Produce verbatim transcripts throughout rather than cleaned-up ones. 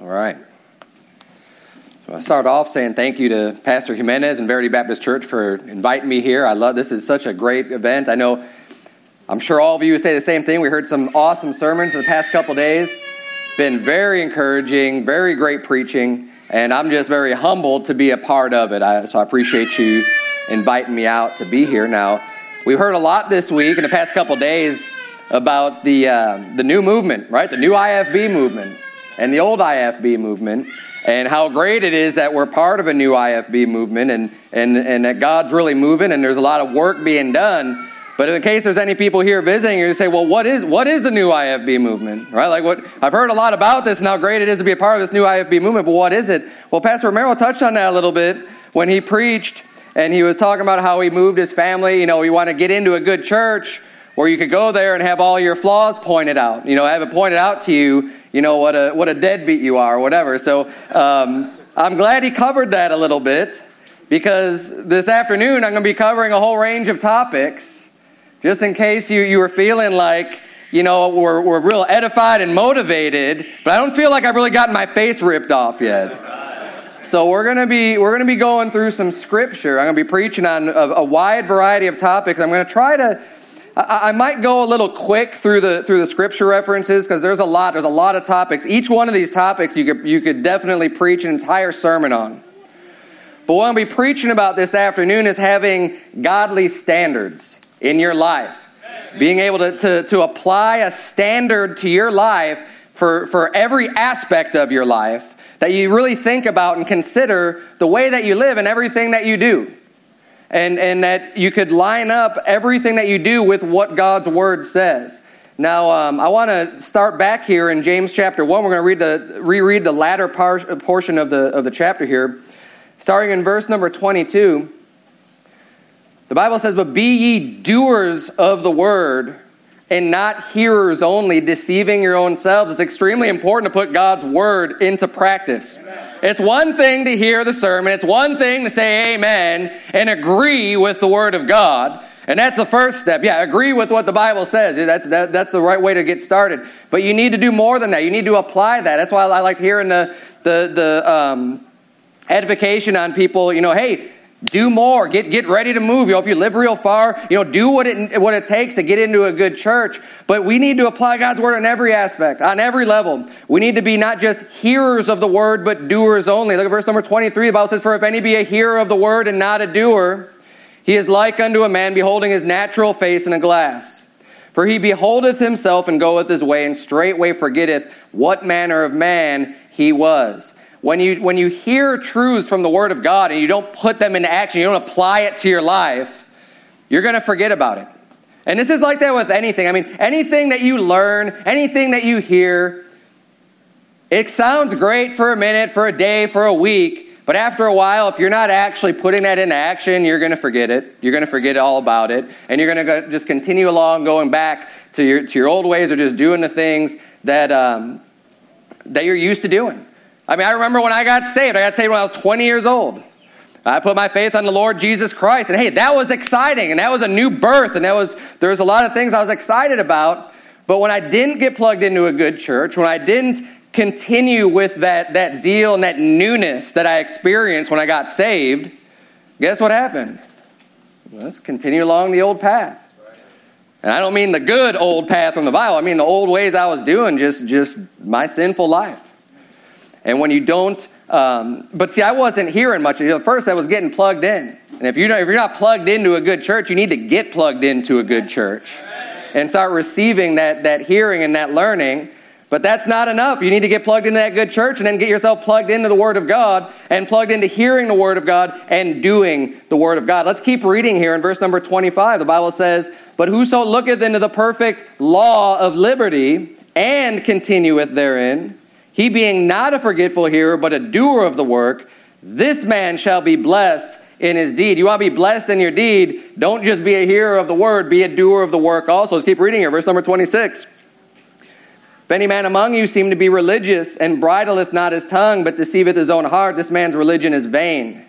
All right. So I start off saying thank you to Pastor Jimenez and Verity Baptist Church for inviting me here. I love this. Is such a great event. I know, I'm sure all of you say the same thing. We heard some awesome sermons in the past couple days. Been very encouraging, very great preaching, and I'm just very humbled to be a part of it. I, so I appreciate you inviting me out to be here. Now, we've heard a lot this week in the past couple days about the uh, the new movement, right? The new I F B movement and the old I F B movement, and how great it is that we're part of a new I F B movement, and and and that God's really moving, and there's a lot of work being done. But in case there's any people here visiting, you say, well, what is what is the new I F B movement, right? Like, what I've heard a lot about this and how great it is to be a part of this new I F B movement, but what is it? Well, Pastor Romero touched on that a little bit when he preached, and he was talking about how he moved his family. You know, you want to get into a good church where you could go there and have all your flaws pointed out. You know, have it pointed out to you, you know, what a what a deadbeat you are or whatever. So um, I'm glad he covered that a little bit, because this afternoon I'm going to be covering a whole range of topics, just in case you, you were feeling like, you know, we're, we're real edified and motivated, but I don't feel like I've really gotten my face ripped off yet. So we're going to be we're going to be going through some scripture. I'm going to be preaching on a, a wide variety of topics. I'm going to try to I, I might go a little quick through the through the scripture references, because there's a lot there's a lot of topics. Each one of these topics you could you could definitely preach an entire sermon on. But what I'm going to be preaching about this afternoon is having godly standards in your life. Being able to, to, to apply a standard to your life for, for every aspect of your life, that you really think about and consider the way that you live and everything that you do. And, and that you could line up everything that you do with what God's Word says. Now, um, I want to start back here in James chapter one. We're going to read the reread the latter par- portion of the of the chapter here, starting in verse number twenty-two. The Bible says, "But be ye doers of the word, and not hearers only, deceiving your own selves." It's extremely important to put God's word into practice. Amen. It's one thing to hear the sermon. It's one thing to say amen and agree with the word of God. And that's the first step. Yeah, agree with what the Bible says. That's that, that's the right way to get started. But you need to do more than that. You need to apply that. That's why I like hearing the, the, the um, edification on people, you know, hey, do more. Get get ready to move. You know, if you live real far, you know, do what it what it takes to get into a good church. But we need to apply God's word on every aspect, on every level. We need to be not just hearers of the word, but doers only. Look at verse number twenty-three. The Bible says, "For if any be a hearer of the word and not a doer, he is like unto a man beholding his natural face in a glass. For he beholdeth himself and goeth his way, and straightway forgetteth what manner of man he was." When you when you hear truths from the Word of God and you don't put them into action, you don't apply it to your life, you're going to forget about it. And this is like that with anything. I mean, anything that you learn, anything that you hear, it sounds great for a minute, for a day, for a week, but after a while, if you're not actually putting that into action, you're going to forget it. You're going to forget all about it, and you're going to just continue along, going back to your to your old ways, or just doing the things that um, that you're used to doing. I mean, I remember when I got saved. I got saved when I was twenty years old. I put my faith on the Lord Jesus Christ. And hey, that was exciting. And that was a new birth. And that was there was a lot of things I was excited about. But when I didn't get plugged into a good church, when I didn't continue with that, that zeal and that newness that I experienced when I got saved, guess what happened? Let's continue along the old path. And I don't mean the good old path from the Bible. I mean the old ways I was doing, just, just my sinful life. And when you don't, um, but see, I wasn't hearing much. At first, I was getting plugged in. And if, you don't, if you're not plugged into a good church, you need to get plugged into a good church and start receiving that, that hearing and that learning. But that's not enough. You need to get plugged into that good church and then get yourself plugged into the Word of God and plugged into hearing the Word of God and doing the Word of God. Let's keep reading here in verse number twenty-five. The Bible says, "But whoso looketh into the perfect law of liberty and continueth therein, he being not a forgetful hearer, but a doer of the work, this man shall be blessed in his deed." You want to be blessed in your deed, don't just be a hearer of the word, be a doer of the work also. Let's keep reading here. Verse number twenty-six. "If any man among you seem to be religious, and bridleth not his tongue, but deceiveth his own heart, this man's religion is vain.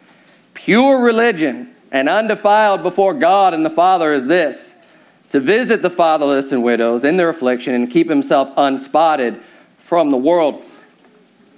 Pure religion and undefiled before God and the Father is this, to visit the fatherless and widows in their affliction, and keep himself unspotted from the world."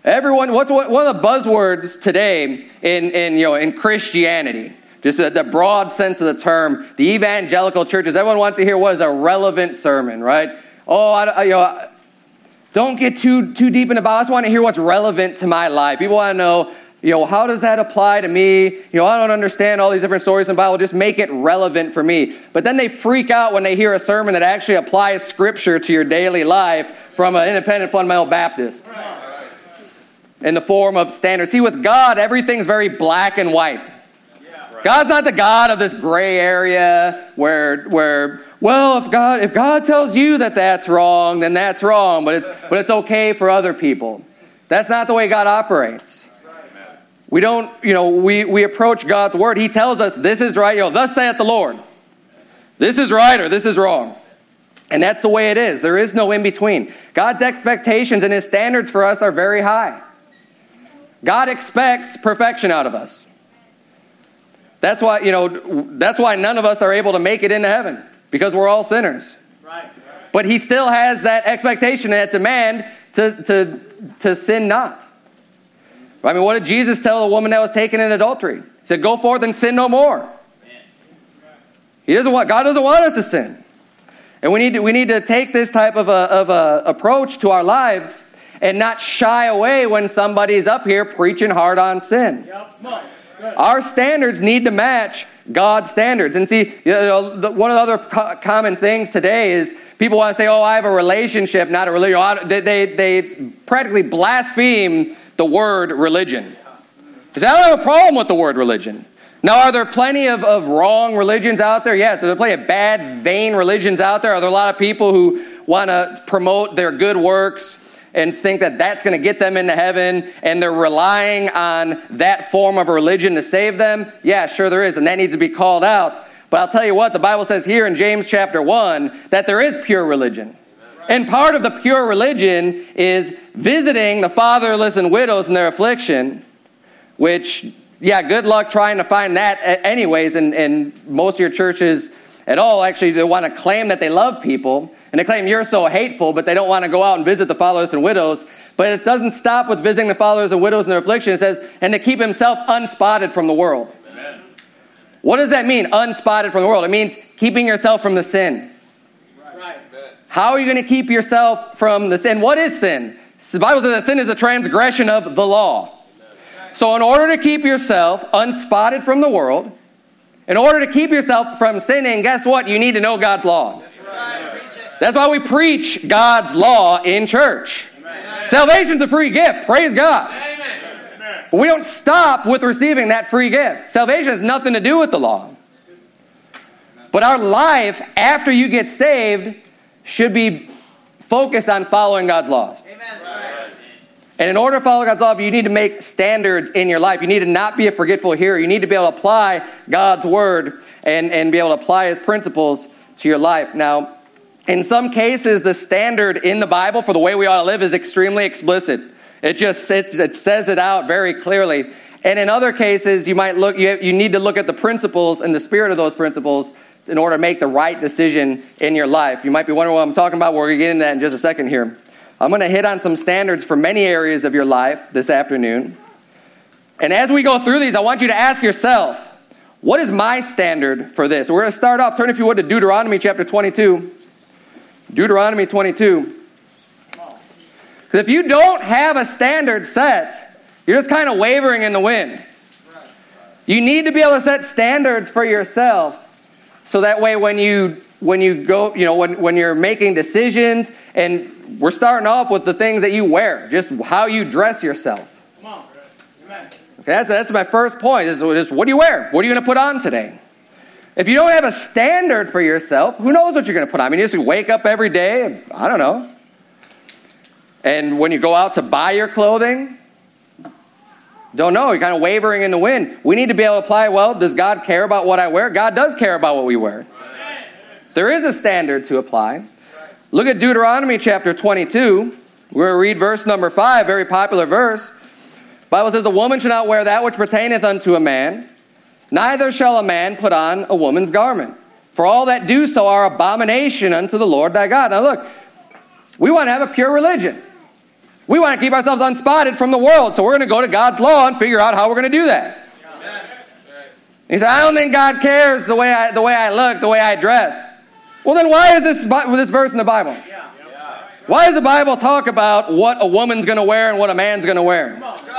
Everyone, what's one of the buzzwords today in, in, you know, in Christianity? Just a, the broad sense of the term, the evangelical churches. Everyone wants to hear what is a relevant sermon, right? Oh, I, I, you know, don't get too too deep in the Bible. I just want to hear what's relevant to my life. People want to know, you know, how does that apply to me? You know, I don't understand all these different stories in the Bible. Just make it relevant for me. But then they freak out when they hear a sermon that actually applies Scripture to your daily life from an independent fundamental Baptist. Right. In the form of standards. See, with God, everything's very black and white. Yeah. Right. God's not the God of this gray area where, where, well, if God, if God tells you that that's wrong, then that's wrong, but it's, but it's okay for other people. That's not the way God operates. Right. We don't, you know, we, we approach God's word. He tells us this is right, you know, thus saith the Lord. This is right or this is wrong. And that's the way it is. There is no in between. God's expectations and his standards for us are very high. God expects perfection out of us. That's why, you know, that's why none of us are able to make it into heaven, because we're all sinners. Right. But he still has that expectation, that demand to, to, to sin not. I mean, what did Jesus tell the woman that was taken in adultery? He said, go forth and sin no more. He doesn't want, God doesn't want us to sin. And we need to, we need to take this type of a, of a approach to our lives and not shy away when somebody's up here preaching hard on sin. Yep. Our standards need to match God's standards. And see, you know, the, one of the other co- common things today is people want to say, oh, I have a relationship, not a religion. They, they, they practically blaspheme the word religion. Because I don't have a problem with the word religion. Now, are there plenty of, of wrong religions out there? Yes. Are there plenty of bad, vain religions out there? Are there a lot of people who want to promote their good works and think that that's going to get them into heaven, and they're relying on that form of religion to save them? Yeah, sure there is, and that needs to be called out. But I'll tell you what, the Bible says here in James chapter one that there is pure religion. And part of the pure religion is visiting the fatherless and widows in their affliction, which, yeah, good luck trying to find that anyways, and, and most of your churches at all, actually, they want to claim that they love people, and they claim you're so hateful, but they don't want to go out and visit the fatherless and widows. But it doesn't stop with visiting the fatherless and widows in their affliction. It says, and to keep himself unspotted from the world. Amen. What does that mean, unspotted from the world? It means keeping yourself from the sin. Right. How are you going to keep yourself from the sin? What is sin? The Bible says that sin is a transgression of the law. Amen. So in order to keep yourself unspotted from the world, in order to keep yourself from sinning, guess what? You need to know God's law. That's right. That's why we preach God's law in church. Amen. Salvation's a free gift. Praise God. Amen. But we don't stop with receiving that free gift. Salvation has nothing to do with the law. But our life after you get saved should be focused on following God's laws. Amen. And in order to follow God's law, you need to make standards in your life. You need to not be a forgetful hearer. You need to be able to apply God's word and, and be able to apply his principles to your life. Now, in some cases, the standard in the Bible for the way we ought to live is extremely explicit. It just it, it says it out very clearly. And in other cases, you might look. You, have, you need to look at the principles and the spirit of those principles in order to make the right decision in your life. You might be wondering what I'm talking about. We're going to get into that in just a second here. I'm going to hit on some standards for many areas of your life this afternoon. And as we go through these, I want you to ask yourself, what is my standard for this? We're going to start off, turn if you would to Deuteronomy chapter twenty-two. Deuteronomy twenty-two. Because if you don't have a standard set, you're just kind of wavering in the wind. You need to be able to set standards for yourself, so that way when you when you go, you know, when, when you're making decisions, and we're starting off with the things that you wear, just how you dress yourself. Come on. Amen. Okay, that's, that's my first point, is, is what do you wear? What are you going to put on today? If you don't have a standard for yourself, who knows what you're going to put on? I mean, you just wake up every day, and, I don't know. And when you go out to buy your clothing, don't know. You're kind of wavering in the wind. We need to be able to apply, well, does God care about what I wear? God does care about what we wear. There is a standard to apply. Look at Deuteronomy chapter twenty-two. We're going to read verse number five, very popular verse. The Bible says, the woman shall not wear that which pertaineth unto a man, neither shall a man put on a woman's garment. For all that do so are abomination unto the Lord thy God. Now look, we want to have a pure religion. We want to keep ourselves unspotted from the world, so we're going to go to God's law and figure out how we're going to do that. He said, I don't think God cares the way I, the way I look, the way I dress. Well, then why is this, this verse in the Bible? Why does the Bible talk about what a woman's going to wear and what a man's going to wear?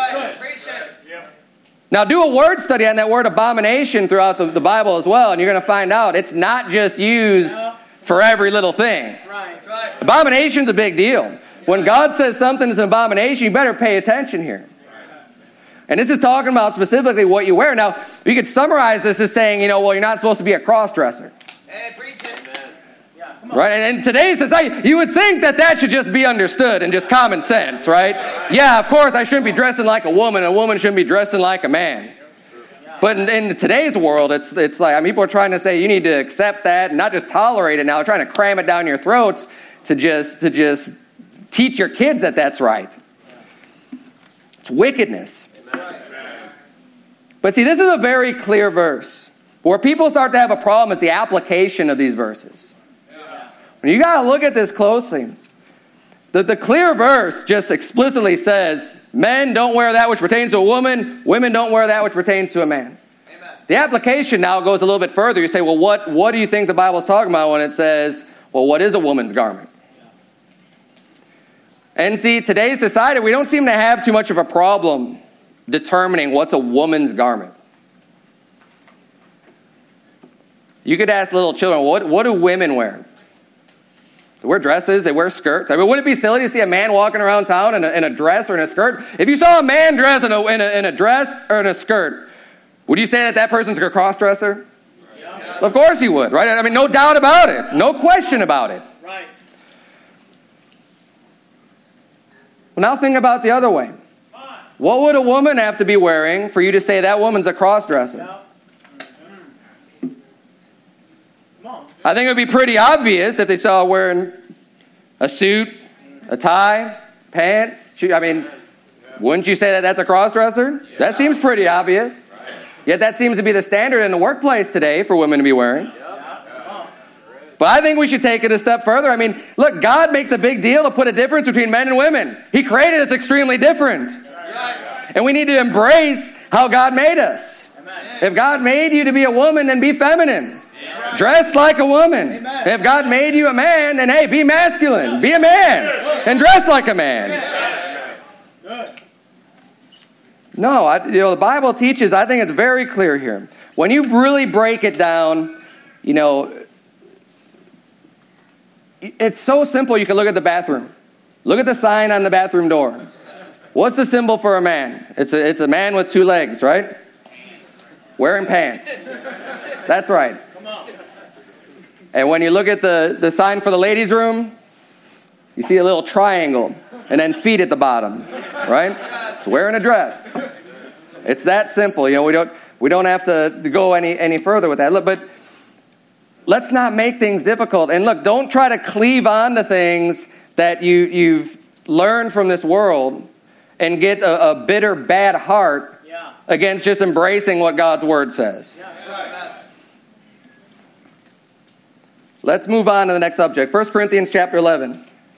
Now, do a word study on that word abomination throughout the, the Bible as well, and you're going to find out it's not just used for every little thing. Abomination's a big deal. When God says something is an abomination, you better pay attention here. And this is talking about specifically what you wear. Now, you could summarize this as saying, you know, well, you're not supposed to be a cross-dresser. Hey, preach it. Yeah, come on. Right? And in today's society, you would think that that should just be understood and just common sense, right? Yeah, of course, I shouldn't be dressing like a woman. A woman shouldn't be dressing like a man. But in, in today's world, it's it's like, I mean, people are trying to say you need to accept that and not just tolerate it now. They're trying to cram it down your throats to just to just teach your kids that that's right. It's wickedness. But see, this is a very clear verse. Where people start to have a problem is the application of these verses. And you got to look at this closely. The, the clear verse just explicitly says, men don't wear that which pertains to a woman, women don't wear that which pertains to a man. Amen. The application now goes a little bit further. You say, well, what, what do you think the Bible is talking about when it says, well, what is a woman's garment? And see, today's society, we don't seem to have too much of a problem determining what's a woman's garment. You could ask little children, what, what do women wear? They wear dresses, they wear skirts. I mean, wouldn't it be silly to see a man walking around town in a, in a dress or in a skirt? If you saw a man dress in a, in a, in a dress or in a skirt, would you say that that person's a cross-dresser? Yeah. Of course you would, right? I mean, no doubt about it. No question about it. Right. Well, now think about the other way. What would a woman have to be wearing for you to say that woman's a cross-dresser? Yeah. I think it would be pretty obvious if they saw her wearing a suit, a tie, pants. I mean, wouldn't you say that that's a cross-dresser? Yeah. That seems pretty obvious. Right. Yet that seems to be the standard in the workplace today for women to be wearing. Yeah. But I think we should take it a step further. I mean, look, God makes a big deal to put a difference between men and women. He created us extremely different. Right. And we need to embrace how God made us. Amen. If God made you to be a woman, then be feminine. Dress like a woman. Amen. If God made you a man, then hey, be masculine. Be a man. And dress like a man. No, I, you know, the Bible teaches, I think it's very clear here. When you really break it down, you know, it's so simple you can look at the bathroom. Look at the sign on the bathroom door. What's the symbol for a man? It's a, it's a man with two legs, right? Wearing pants. That's right. And when you look at the, the sign for the ladies' room, you see a little triangle and then feet at the bottom, right? It's wearing a dress. It's that simple. You know, we don't we don't have to go any, any further with that. Look, but let's not make things difficult. And look, don't try to cleave on to things that you, you've learned from this world and get a, a bitter, bad heart yeah. against just embracing what God's Word says. Yeah, right. Let's move on to the next subject. First Corinthians chapter eleven.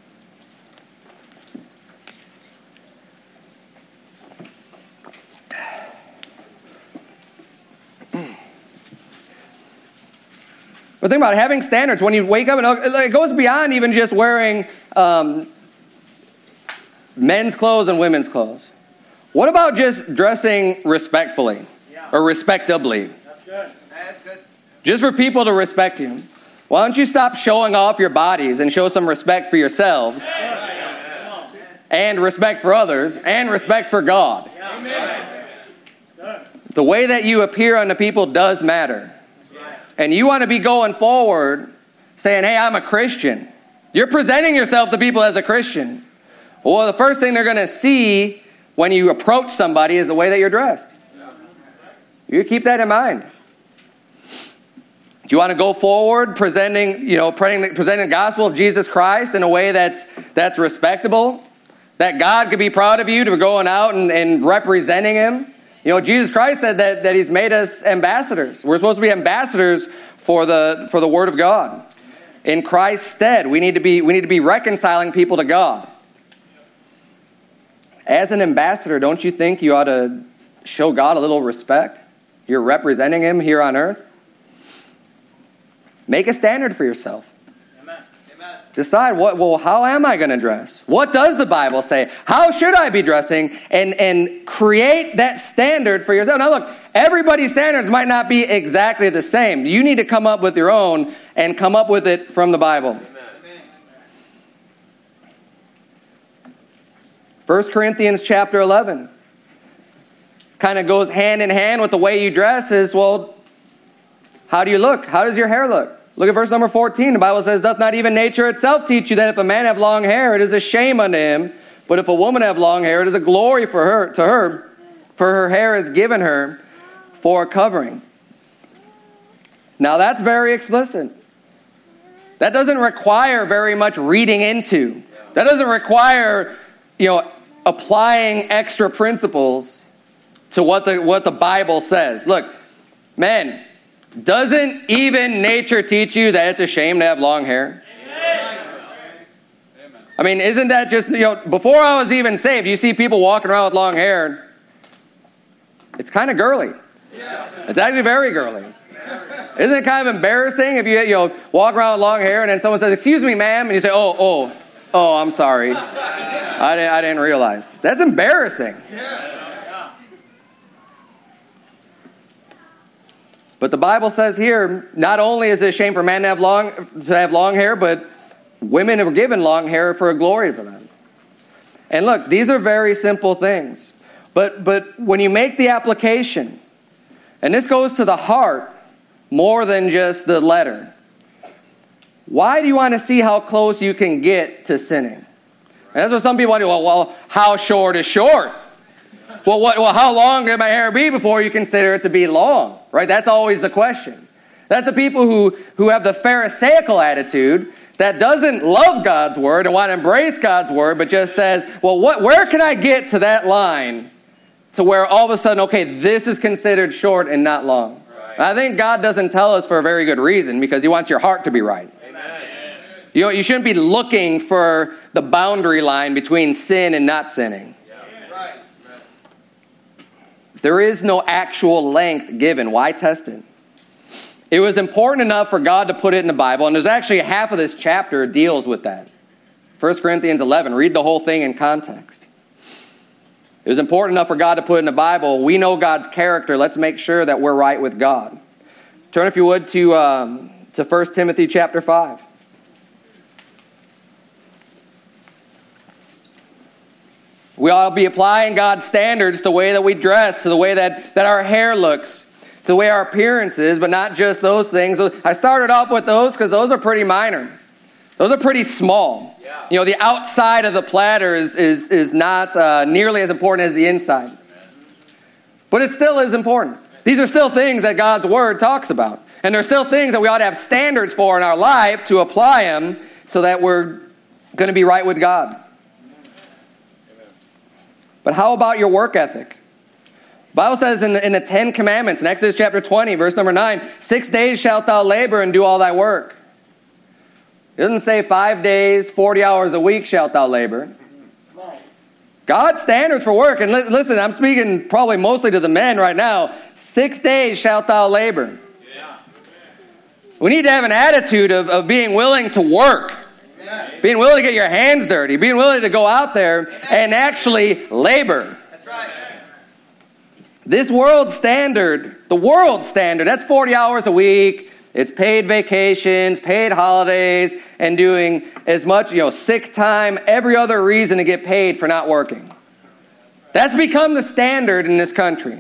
But think about it, having standards. When you wake up, and it goes beyond even just wearing um, men's clothes and women's clothes. What about just dressing respectfully yeah. or respectably? That's good. That's good. Just for people to respect you. Why don't you stop showing off your bodies and show some respect for yourselves and respect for others and respect for God? The way that you appear unto people does matter. And you want to be going forward saying, hey, I'm a Christian. You're presenting yourself to people as a Christian. Well, the first thing they're going to see when you approach somebody is the way that you're dressed. You keep that in mind. Do you want to go forward presenting, you know, presenting, presenting the gospel of Jesus Christ in a way that's that's respectable? That God could be proud of you to going out and, and representing Him? You know, Jesus Christ said that, that He's made us ambassadors. We're supposed to be ambassadors for the for the Word of God. In Christ's stead, we need to be we need to be reconciling people to God. as an ambassador, don't you think you ought to show God a little respect? You're representing him here on earth. Make a standard for yourself. Amen. Amen. Decide, what. well, how am I going to dress? What does the Bible say? How should I be dressing? And, and create that standard for yourself. Now look, everybody's standards might not be exactly the same. You need to come up with your own and come up with it from the Bible. Amen. First Corinthians chapter eleven kind of goes hand in hand with the way you dress is, well, how do you look? How does your hair look? Look at verse number fourteen. The Bible says, doth not even nature itself teach you that if a man have long hair, it is a shame unto him. But if a woman have long hair, it is a glory for her to her. For her hair is given her for a covering. Now that's very explicit. That doesn't require very much reading into. That doesn't require, you know, applying extra principles to what the what the Bible says. Look, men, doesn't even nature teach you that it's a shame to have long hair? Amen. I mean, isn't that just, you know, before I was even saved, you see people walking around with long hair. It's kind of girly. It's actually very girly. Isn't it kind of embarrassing if you, you know, walk around with long hair and then someone says, excuse me, ma'am, and you say, oh, oh, oh, I'm sorry. I didn't, I didn't realize. That's embarrassing. But the Bible says here, not only is it a shame for men to have long to have long hair, but women are given long hair for a glory for them. And look, these are very simple things. But but when you make the application, and this goes to the heart more than just the letter, why do you want to see how close you can get to sinning? And that's what some people do. Well, well, how short is short? Well, what, well, how long can my hair be before you consider it to be long? Right? That's always the question. That's the people who, who have the Pharisaical attitude that doesn't love God's word and want to embrace God's word, but just says, well, what, where can I get to that line to where all of a sudden, okay, this is considered short and not long? Right. I think God doesn't tell us for a very good reason, because he wants your heart to be right. Amen. You know, you shouldn't be looking for the boundary line between sin and not sinning. There is no actual length given. Why test it? It was important enough for God to put it in the Bible, and there's actually half of this chapter deals with that. First Corinthians eleven, read the whole thing in context. It was important enough for God to put it in the Bible. We know God's character. Let's make sure that we're right with God. Turn, if you would, to, um, to First Timothy chapter five. We ought to be applying God's standards to the way that we dress, to the way that, that our hair looks, to the way our appearance is, but not just those things. I started off with those because those are pretty minor. Those are pretty small. Yeah. You know, the outside of the platter is, is, is not uh, nearly as important as the inside. Amen. But it still is important. These are still things that God's word talks about. And they're still things that we ought to have standards for in our life to apply them so that we're going to be right with God. But how about your work ethic? The Bible says in the, in the Ten Commandments, in Exodus chapter twenty, verse number nine, six days shalt thou labor and do all thy work. It doesn't say five days, forty hours a week shalt thou labor. God's standards for work, and li- listen, I'm speaking probably mostly to the men right now, six days shalt thou labor. Yeah. We need to have an attitude of, of being willing to work. Being willing to get your hands dirty. Being willing to go out there and actually labor. That's right. This world standard, the world standard, that's forty hours a week. It's paid vacations, paid holidays, and doing as much, you know, sick time, every other reason to get paid for not working. That's become the standard in this country.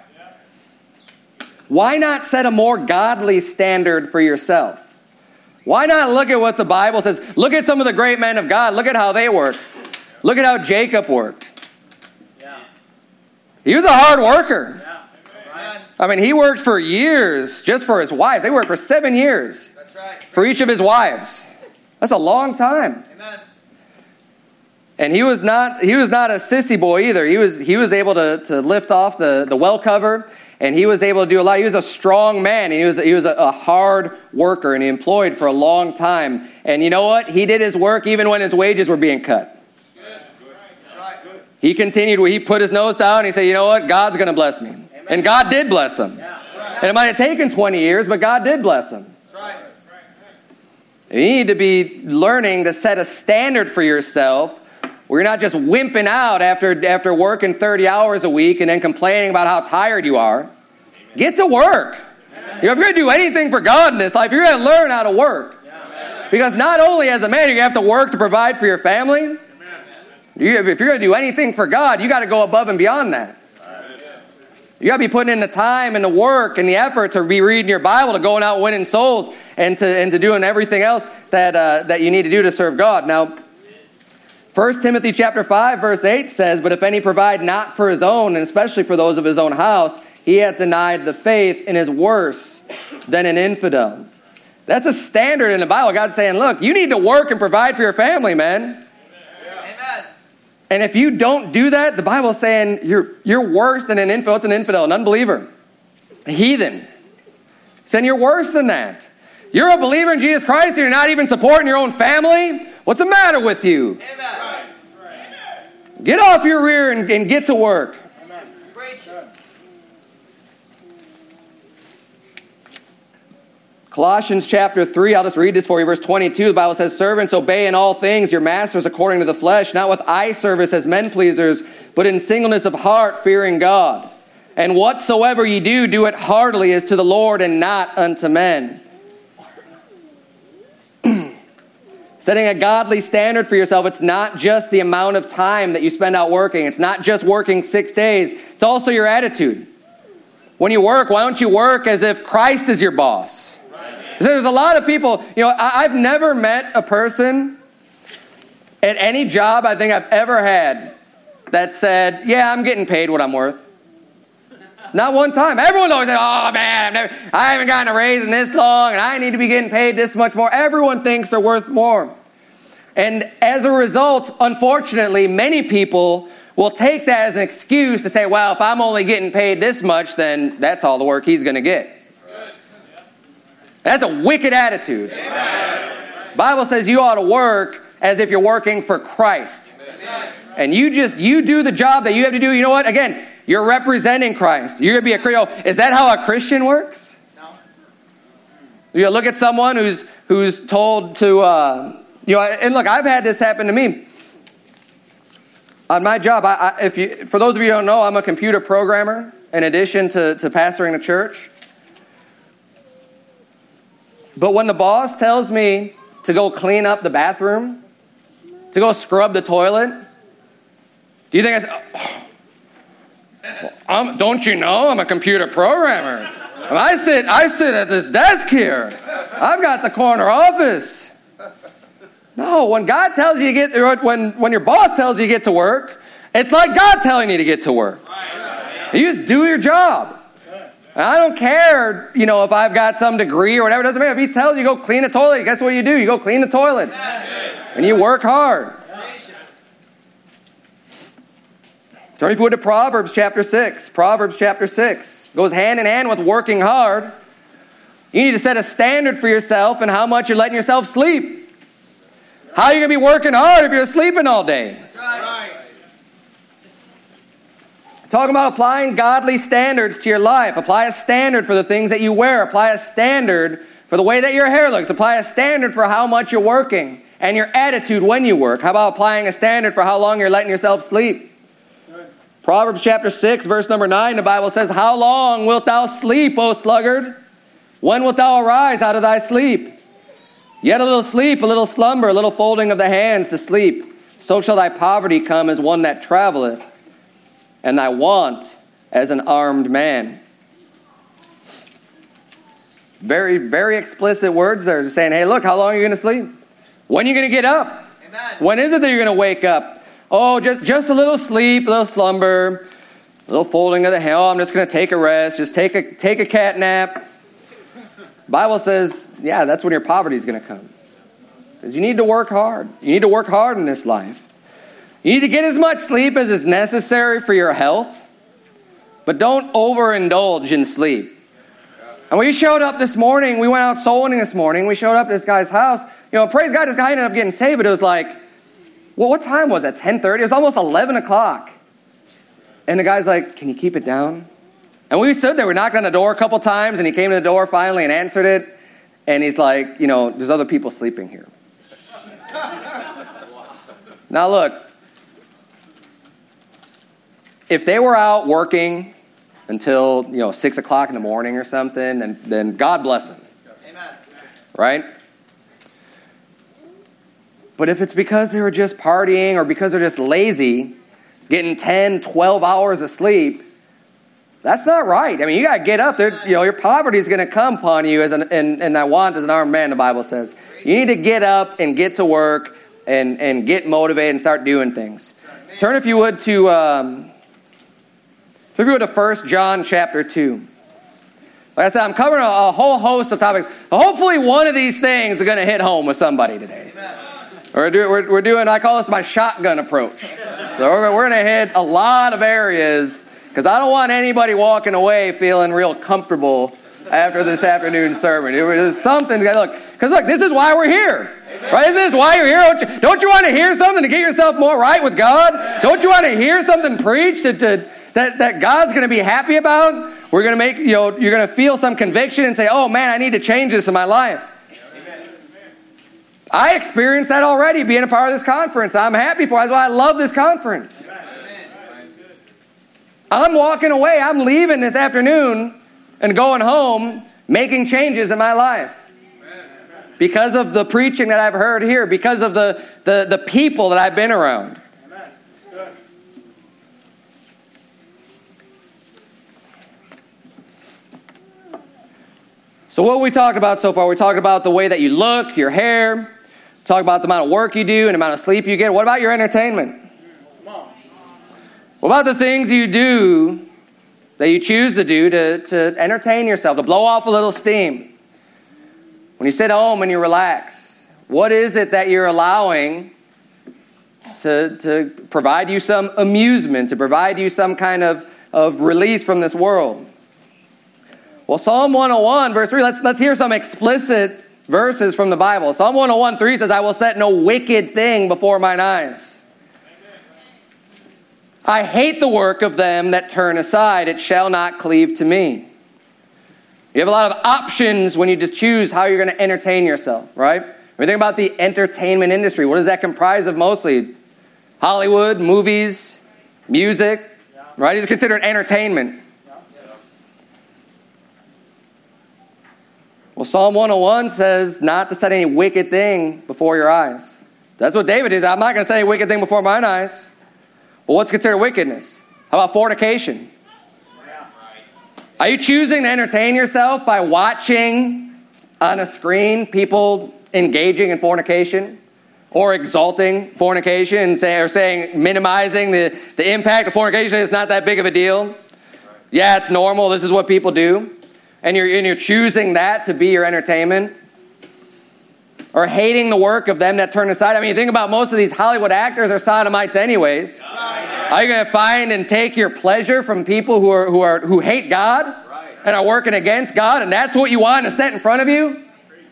Why not set a more godly standard for yourself? Why not look at what the Bible says? Look at some of the great men of God. Look at how they worked. Look at how Jacob worked. Yeah. He was a hard worker. Yeah. I mean, he worked for years just for his wives. They worked for seven years. That's right. For each of his wives. That's a long time. Amen. And he was not he was not a sissy boy either. He was he was able to, to lift off the, the well cover. And he was able to do a lot. He was a strong man. And he was he was a, a hard worker, and he employed for a long time. And you know what? He did his work even when his wages were being cut. Good. That's right. He continued, he put his nose down, and he said, you know what, God's going to bless me. Amen. And God did bless him. Yeah. And it might have taken twenty years, but God did bless him. That's right. You need to be learning to set a standard for yourself where you're not just wimping out after, after working thirty hours a week and then complaining about how tired you are. Get to work. You know, if you're going to do anything for God in this life, you're going to learn how to work. Because not only as a man, you have to work to provide for your family. You, if you're going to do anything for God, you got to go above and beyond that. You got to be putting in the time and the work and the effort to be reading your Bible, to going out winning souls, and to and to doing everything else that uh, that you need to do to serve God. Now, First Timothy chapter five, verse eight says, "But if any provide not for his own, and especially for those of his own house, he hath denied the faith and is worse than an infidel." That's a standard in the Bible. God's saying, look, you need to work and provide for your family, man. Amen. And if you don't do that, the Bible's saying you're you're worse than an infidel. What's an infidel? An unbeliever. A heathen. Saying you're worse than that. You're a believer in Jesus Christ and you're not even supporting your own family? What's the matter with you? Amen. Get off your rear and, and get to work. Amen. Colossians chapter three, I'll just read this for you. Verse twenty-two, the Bible says, "Servants, obey in all things your masters according to the flesh, not with eye service as men pleasers, but in singleness of heart, fearing God. And whatsoever ye do, do it heartily as to the Lord and not unto men." Setting a godly standard for yourself. It's not just the amount of time that you spend out working. It's not just working six days. It's also your attitude. When you work, why don't you work as if Christ is your boss? There's a lot of people, you know, I've never met a person at any job I think I've ever had that said, yeah, I'm getting paid what I'm worth. Not one time. Everyone's always saying, oh man, I've never, I haven't gotten a raise in this long and I need to be getting paid this much more. Everyone thinks they're worth more. And as a result, unfortunately, many people will take that as an excuse to say, well, if I'm only getting paid this much, then that's all the work he's going to get. That's a wicked attitude. Amen. Bible says you ought to work as if you're working for Christ. Amen. And you just, you do the job that you have to do. You know what? Again, you're representing Christ. You're going to be a Christian. Is that how a Christian works? No. You look at someone who's who's told to, uh, you know, and look, I've had this happen to me. On my job, I, I, if you, for those of you who don't know, I'm a computer programmer in addition to, to pastoring a church. But when the boss tells me to go clean up the bathroom, to go scrub the toilet, do you think I say, oh, well, I'm, don't you know I'm a computer programmer? And I sit, I sit at this desk here. I've got the corner office. No, when God tells you to get, when, when your boss tells you to get to work, it's like God telling you to get to work. You just do your job. And I don't care, you know, if I've got some degree or whatever. It doesn't matter. If he tells you to go clean the toilet, guess what you do? You go clean the toilet. And you work hard. Turn if you would to Proverbs chapter six. Proverbs chapter six. Goes hand in hand with working hard. You need to set a standard for yourself and how much you're letting yourself sleep. How are you going to be working hard if you're sleeping all day? That's right. Talking about applying godly standards to your life. Apply a standard for the things that you wear. Apply a standard for the way that your hair looks. Apply a standard for how much you're working and your attitude when you work. How about applying a standard for how long you're letting yourself sleep? Right. Proverbs chapter six, verse number nine, the Bible says, "How long wilt thou sleep, O sluggard? When wilt thou arise out of thy sleep? Yet a little sleep, a little slumber, a little folding of the hands to sleep. So shall thy poverty come as one that traveleth, and thy want as an armed man." Very, very explicit words there. Just saying, hey, look, how long are you going to sleep? When are you going to get up? Amen. When is it that you're going to wake up? Oh, just, just a little sleep, a little slumber, a little folding of the hand. Oh, I'm just going to take a rest. Just take a, take a cat nap. Bible says, yeah, that's when your poverty is going to come. Because you need to work hard. You need to work hard in this life. You need to get as much sleep as is necessary for your health, but don't overindulge in sleep. And we showed up this morning, we went out soul winning this morning, we showed up at this guy's house. You know, praise God, this guy ended up getting saved, but it was like, well, what time was it? ten thirty? It was almost eleven o'clock. And the guy's like, can you keep it down? And we stood there. We knocked on the door a couple times, and he came to the door finally and answered it. And he's like, you know, there's other people sleeping here. Now, look, if they were out working until, you know, six o'clock in the morning or something, then, then God bless them. Amen. Right? But if it's because they were just partying or because they're just lazy, getting ten, twelve hours of sleep, that's not right. I mean, you got to get up. There, you know, your poverty is going to come upon you, as an, and, and I want as an armed man, the Bible says. You need to get up and get to work and, and get motivated and start doing things. Turn, if you would, to um, if you would to First John chapter two. Like I said, I'm covering a, a whole host of topics. Hopefully one of these things is going to hit home with somebody today. We're, do, we're, we're doing, I call this my shotgun approach. So we're, we're going to hit a lot of areas, because I don't want anybody walking away feeling real comfortable after this afternoon's sermon. There's something, look, because look, this is why we're here. Right? Isn't this why you're here? Don't you, don't you want to hear something to get yourself more right with God? Don't you want to hear something preached that, to, that, that God's going to be happy about? We're going to make, you know, you're going to feel some conviction and say, oh man, I need to change this in my life. I experienced that already being a part of this conference. I'm happy for it. That's why I love this conference. I'm walking away. I'm leaving this afternoon and going home making changes in my life. Because of the preaching that I've heard here. Because of the, the, the people that I've been around. So what we talked about so far, we talked about the way that you look, your hair. Talk about the amount of work you do and the amount of sleep you get. What about your entertainment? What about the things you do that you choose to do to, to entertain yourself, to blow off a little steam? When you sit home and you relax, what is it that you're allowing to, to provide you some amusement, to provide you some kind of, of release from this world? Well, Psalm one oh one, verse three, let's, let's hear some explicit verses from the Bible. Psalm one oh one, three says, I will set no wicked thing before mine eyes. I hate the work of them that turn aside. It shall not cleave to me. You have a lot of options when you just choose how you're going to entertain yourself, right? When you think about the entertainment industry, what does that comprise of mostly? Hollywood, movies, music, right? It's considered entertainment. Well, Psalm one oh one says not to set any wicked thing before your eyes. That's what David is. I'm not going to say a wicked thing before mine eyes. Well, what's considered wickedness? How about fornication? Are you choosing to entertain yourself by watching on a screen people engaging in fornication? Or exalting fornication and say, or saying, minimizing the, the impact of fornication? It's not that big of a deal. Yeah, it's normal. This is what people do. And you're, and you're choosing that to be your entertainment? Or hating the work of them that turn aside? I mean, you think about most of these Hollywood actors are sodomites anyways. Are you going to find and take your pleasure from people who are who are who hate God and are working against God, and that's what you want to set in front of you?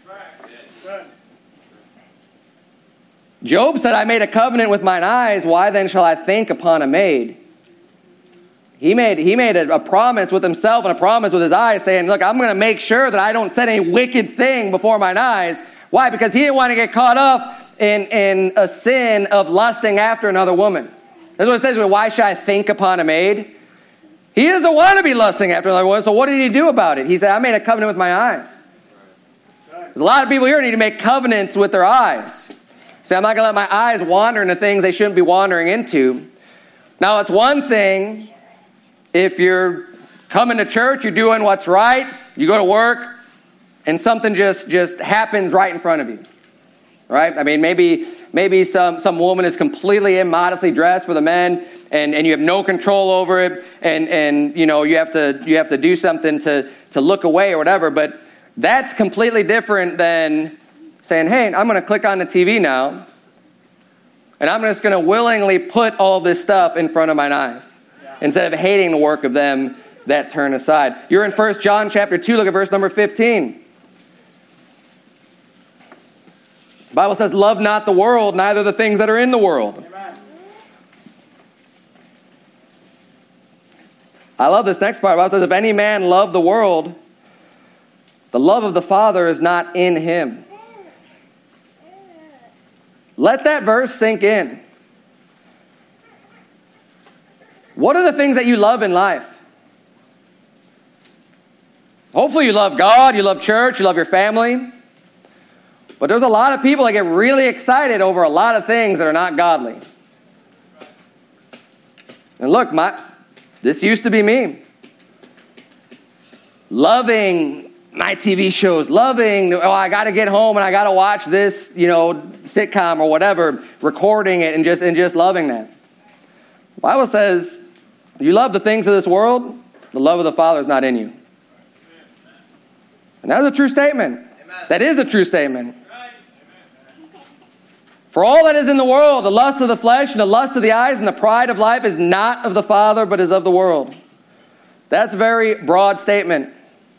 Job said, I made a covenant with mine eyes. Why then shall I think upon a maid? He made, he made a, a promise with himself and a promise with his eyes saying, look, I'm going to make sure that I don't set any wicked thing before mine eyes. Why? Because he didn't want to get caught up in, in a sin of lusting after another woman. That's what it says, why should I think upon a maid? He doesn't want to be lusting after another woman, so what did he do about it? He said, I made a covenant with my eyes. There's a lot of people here who need to make covenants with their eyes. Say, I'm not going to let my eyes wander into things they shouldn't be wandering into. Now, it's one thing if you're coming to church, you're doing what's right, you go to work, and something just, just happens right in front of you. Right? I mean, maybe maybe some, some woman is completely immodestly dressed for the men, and, and you have no control over it, and, and you know, you have to you have to do something to, to look away or whatever, but that's completely different than saying, hey, I'm going to click on the T V now, and I'm just going to willingly put all this stuff in front of my eyes, yeah. Instead of hating the work of them that turn aside. You're in First John chapter two, look at verse number fifteen. The Bible says, love not the world, neither the things that are in the world. Amen. I love this next part. The Bible says, if any man love the world, the love of the Father is not in him. Let that verse sink in. What are the things that you love in life? Hopefully you love God, you love church, you love your family. But there's a lot of people that get really excited over a lot of things that are not godly. And look, my this used to be me. Loving my T V shows, loving, oh, I got to get home and I got to watch this, you know, sitcom or whatever, recording it and just and just loving that. The Bible says, you love the things of this world, the love of the Father is not in you. And that is a true statement. Amen. That is a true statement. For all that is in the world, the lust of the flesh and the lust of the eyes and the pride of life is not of the Father, but is of the world. That's a very broad statement.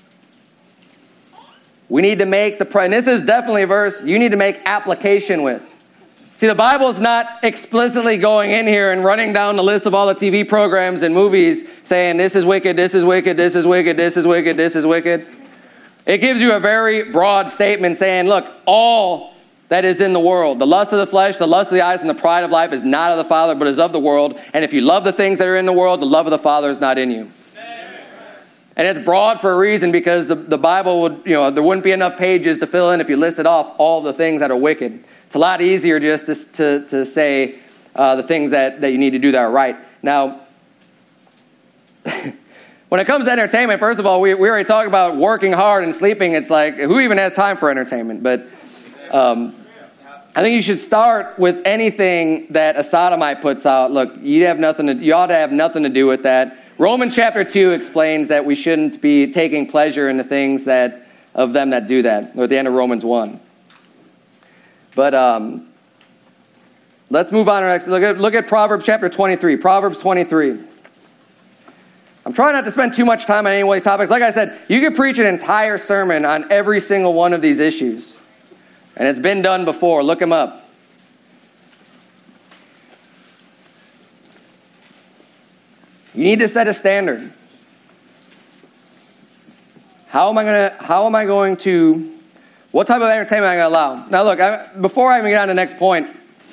We need to make the, and this is definitely a verse you need to make application with. See, the Bible is not explicitly going in here and running down the list of all the T V programs and movies saying this is wicked, this is wicked, this is wicked, this is wicked, this is wicked. It gives you a very broad statement saying, look, all that is in the world, the lust of the flesh, the lust of the eyes, and the pride of life is not of the Father, but is of the world. And if you love the things that are in the world, the love of the Father is not in you. Amen. And it's broad for a reason because the, the Bible would, you know, there wouldn't be enough pages to fill in if you listed off all the things that are wicked. It's a lot easier just to, to, to say uh, the things that, that you need to do that are right. Now, when it comes to entertainment, first of all, we, we already talked about working hard and sleeping. It's like, who even has time for entertainment? But um, I think you should start with anything that a sodomite puts out. Look, you have nothing to, you ought to have nothing to do with that. Romans chapter two explains that we shouldn't be taking pleasure in the things that of them that do that, or at the end of Romans one. But um, let's move on to our next. Look at, look at Proverbs chapter twenty-three. Proverbs twenty-three. I'm trying not to spend too much time on any one of these topics. Like I said, you could preach an entire sermon on every single one of these issues. And it's been done before. Look them up. You need to set a standard. How am I going to, how am I going to, what type of entertainment am I going to allow? Now look, I, before I even get on to the next point,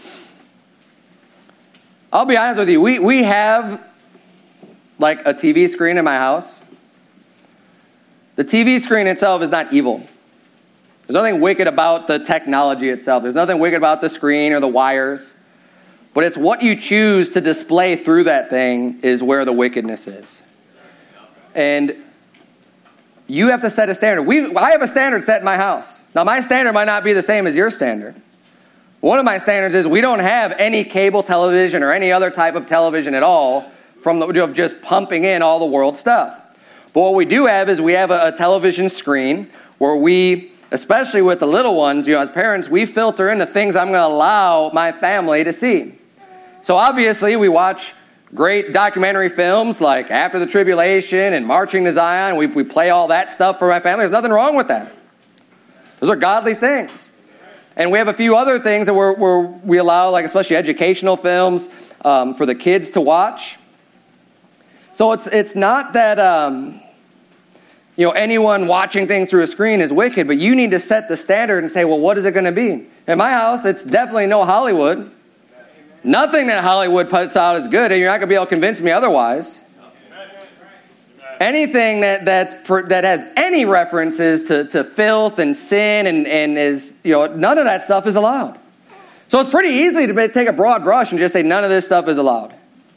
I'll be honest with you. We, we have like a T V screen in my house. The T V screen itself is not evil. There's nothing wicked about the technology itself. There's nothing wicked about the screen or the wires. But it's what you choose to display through that thing is where the wickedness is. And you have to set a standard. We, I have a standard set in my house. Now, my standard might not be the same as your standard. One of my standards is we don't have any cable television or any other type of television at all from the, of just pumping in all the world stuff. But what we do have is we have a, a television screen where we, especially with the little ones, you know, as parents, we filter in the things I'm going to allow my family to see. So obviously we watch great documentary films like After the Tribulation and Marching to Zion. We, we play all that stuff for my family. There's nothing wrong with that. Those are godly things. And we have a few other things that we're, we're, we allow, like especially educational films um, for the kids to watch. So it's it's not that um, you know anyone watching things through a screen is wicked, but you need to set the standard and say, well, what is it going to be? In my house, it's definitely no Hollywood. Amen. Nothing that Hollywood puts out is good, and you're not going to be able to convince me otherwise. Amen. Anything that that's that has any references to, to filth and sin and, and is you know none of that stuff is allowed. So it's pretty easy to take a broad brush and just say none of this stuff is allowed.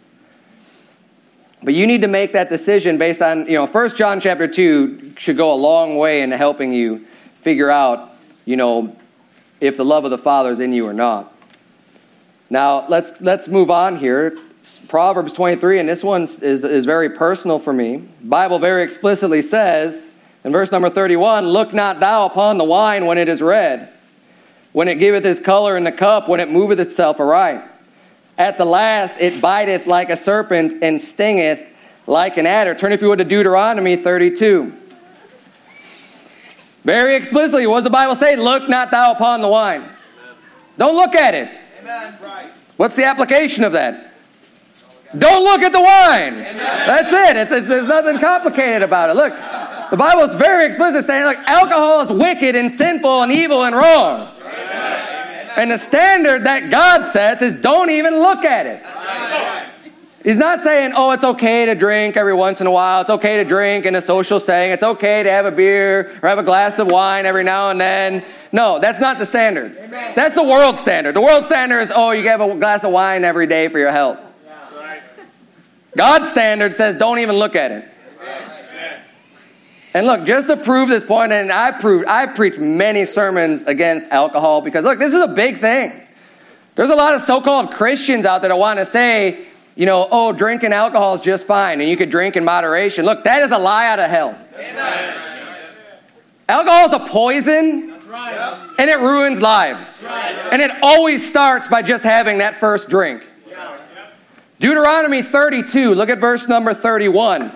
But you need to make that decision based on, you know, First John chapter two should go a long way in helping you figure out, you know, if the love of the Father is in you or not. Now, let's let's move on here. Proverbs twenty-three, and this one is, is very personal for me. The Bible very explicitly says, in verse number thirty-one, look not thou upon the wine when it is red, when it giveth his color in the cup, when it moveth itself aright. At the last it biteth like a serpent and stingeth like an adder. Turn, if you would, to Deuteronomy thirty-two. Very explicitly, what does the Bible say? Look not thou upon the wine. Amen. Don't look at it. Amen. Right. What's the application of that? Don't look at the wine. Amen. That's it. It's, it's, there's nothing complicated about it. Look, the Bible is very explicit saying, look, alcohol is wicked and sinful and evil and wrong. Amen. And the standard that God sets is don't even look at it. Right. He's not saying, oh, it's okay to drink every once in a while. It's okay to drink in a social setting. It's okay to have a beer or have a glass of wine every now and then. No, that's not the standard. Amen. That's the world standard. The world standard is, oh, you can have a glass of wine every day for your health. Yeah. Right. God's standard says don't even look at it. Amen. And look, just to prove this point, and I proved, I preached many sermons against alcohol because, look, this is a big thing. There's a lot of so-called Christians out there that want to say, you know, oh, drinking alcohol is just fine, and you could drink in moderation. Look, that is a lie out of hell. Amen. Alcohol is a poison, that's right. And it ruins lives. Right. And it always starts by just having that first drink. Yeah. Deuteronomy thirty-two, look at verse number thirty-one.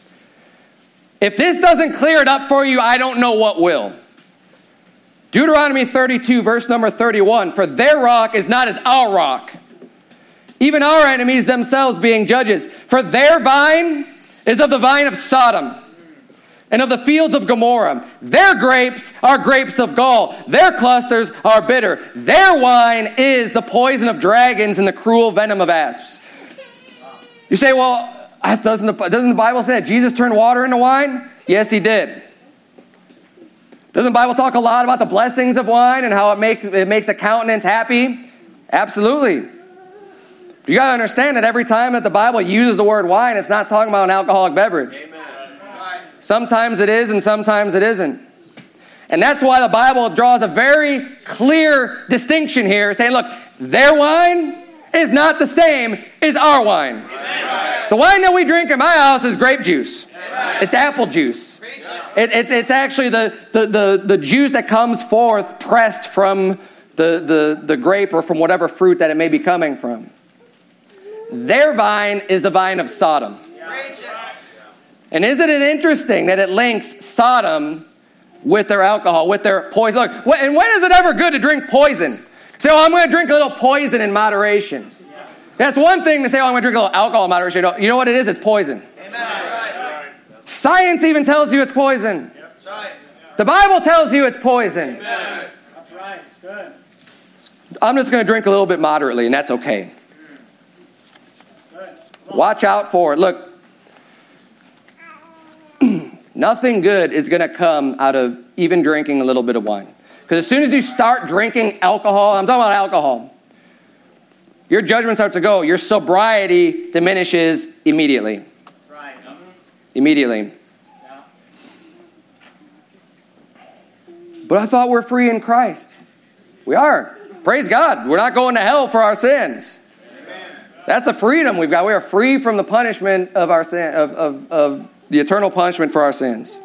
If this doesn't clear it up for you, I don't know what will. Deuteronomy thirty-two, verse number thirty-one, for their rock is not as our rock, even our enemies themselves being judges. For their vine is of the vine of Sodom and of the fields of Gomorrah. Their grapes are grapes of gall. Their clusters are bitter. Their wine is the poison of dragons and the cruel venom of asps. You say, well, doesn't the, doesn't the Bible say that Jesus turned water into wine? Yes, he did. Doesn't the Bible talk a lot about the blessings of wine and how it makes, it makes a countenance happy? Absolutely. You got to understand that every time that the Bible uses the word wine, it's not talking about an alcoholic beverage. Amen. Sometimes it is and sometimes it isn't. And that's why the Bible draws a very clear distinction here, saying, look, their wine is not the same as our wine. Amen. The wine that we drink in my house is grape juice. Amen. It's apple juice. It, it's, it's actually the, the, the, the juice that comes forth pressed from the, the, the grape or from whatever fruit that it may be coming from. Their vine is the vine of Sodom. And isn't it interesting that it links Sodom with their alcohol, with their poison? Look, and when is it ever good to drink poison? Say, oh, I'm going to drink a little poison in moderation. That's one thing to say, oh, I'm going to drink a little alcohol in moderation. You know what it is? It's poison. Amen. Science even tells you it's poison. That's right. The Bible tells you it's poison. Amen. That's right. Good. I'm just going to drink a little bit moderately, and that's okay. Watch out for it. Look, nothing good is going to come out of even drinking a little bit of wine. Because as soon as you start drinking alcohol, I'm talking about alcohol, your judgment starts to go. Your sobriety diminishes immediately. Right. Immediately. Yeah. But I thought we're free in Christ. We are. Praise God. We're not going to hell for our sins. That's the freedom we've got. We are free from the punishment of our sin, of, of, of the eternal punishment for our sins.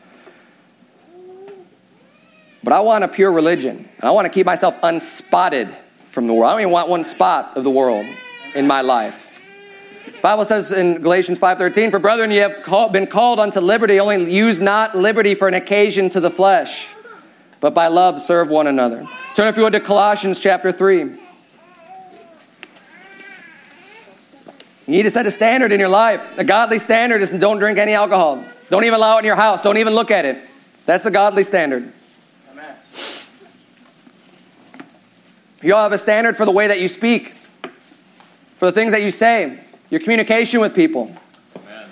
But I want a pure religion. And I want to keep myself unspotted from the world. I don't even want one spot of the world in my life. The Bible says in Galatians five thirteen, for brethren, ye have call, been called unto liberty, only use not liberty for an occasion to the flesh, but by love serve one another. Turn, if you would, to Colossians chapter three. You need to set a standard in your life. A godly standard is don't drink any alcohol. Don't even allow it in your house. Don't even look at it. That's a godly standard. Amen. You all have a standard for the way that you speak, for the things that you say, your communication with people. Amen.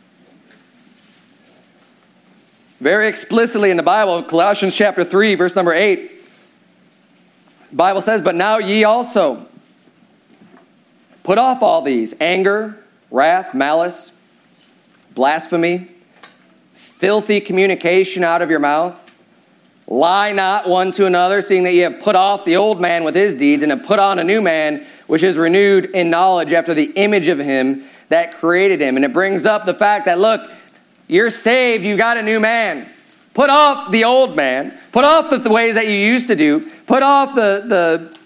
Very explicitly in the Bible, Colossians chapter three, verse number eight, the Bible says, but now ye also put off all these: anger, wrath, malice, blasphemy, filthy communication out of your mouth. Lie not one to another, seeing that ye have put off the old man with his deeds, and have put on a new man, which is renewed in knowledge after the image of him that created him. And it brings up the fact that, look, you're saved, you got a new man. Put off the old man. Put off the, the ways that you used to do. Put off the... the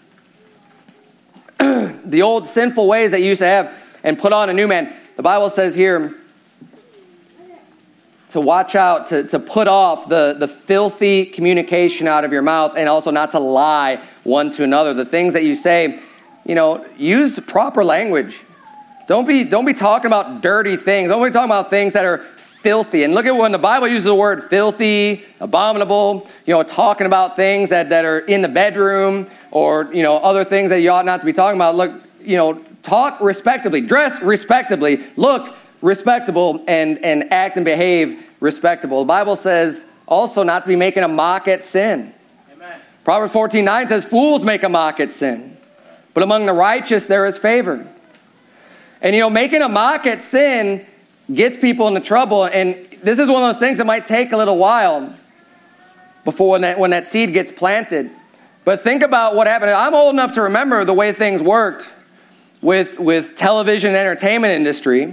the old sinful ways that you used to have, and put on a new man. The Bible says here to watch out, to, to put off the, the filthy communication out of your mouth, and also not to lie one to another. The things that you say, you know, use proper language. Don't be, don't be talking about dirty things. Don't be talking about things that are filthy. And look at when the Bible uses the word filthy, abominable, you know, talking about things that, that are in the bedroom or, you know, other things that you ought not to be talking about. Look, you know, talk respectably, dress respectably, look respectable, and, and act and behave respectable. The Bible says also not to be making a mock at sin. Amen. Proverbs fourteen nine says, fools make a mock at sin, but among the righteous there is favor. And, you know, making a mock at sin gets people into trouble. And this is one of those things that might take a little while before when that, when that seed gets planted. But think about what happened. I'm old enough to remember the way things worked with, with television and entertainment industry.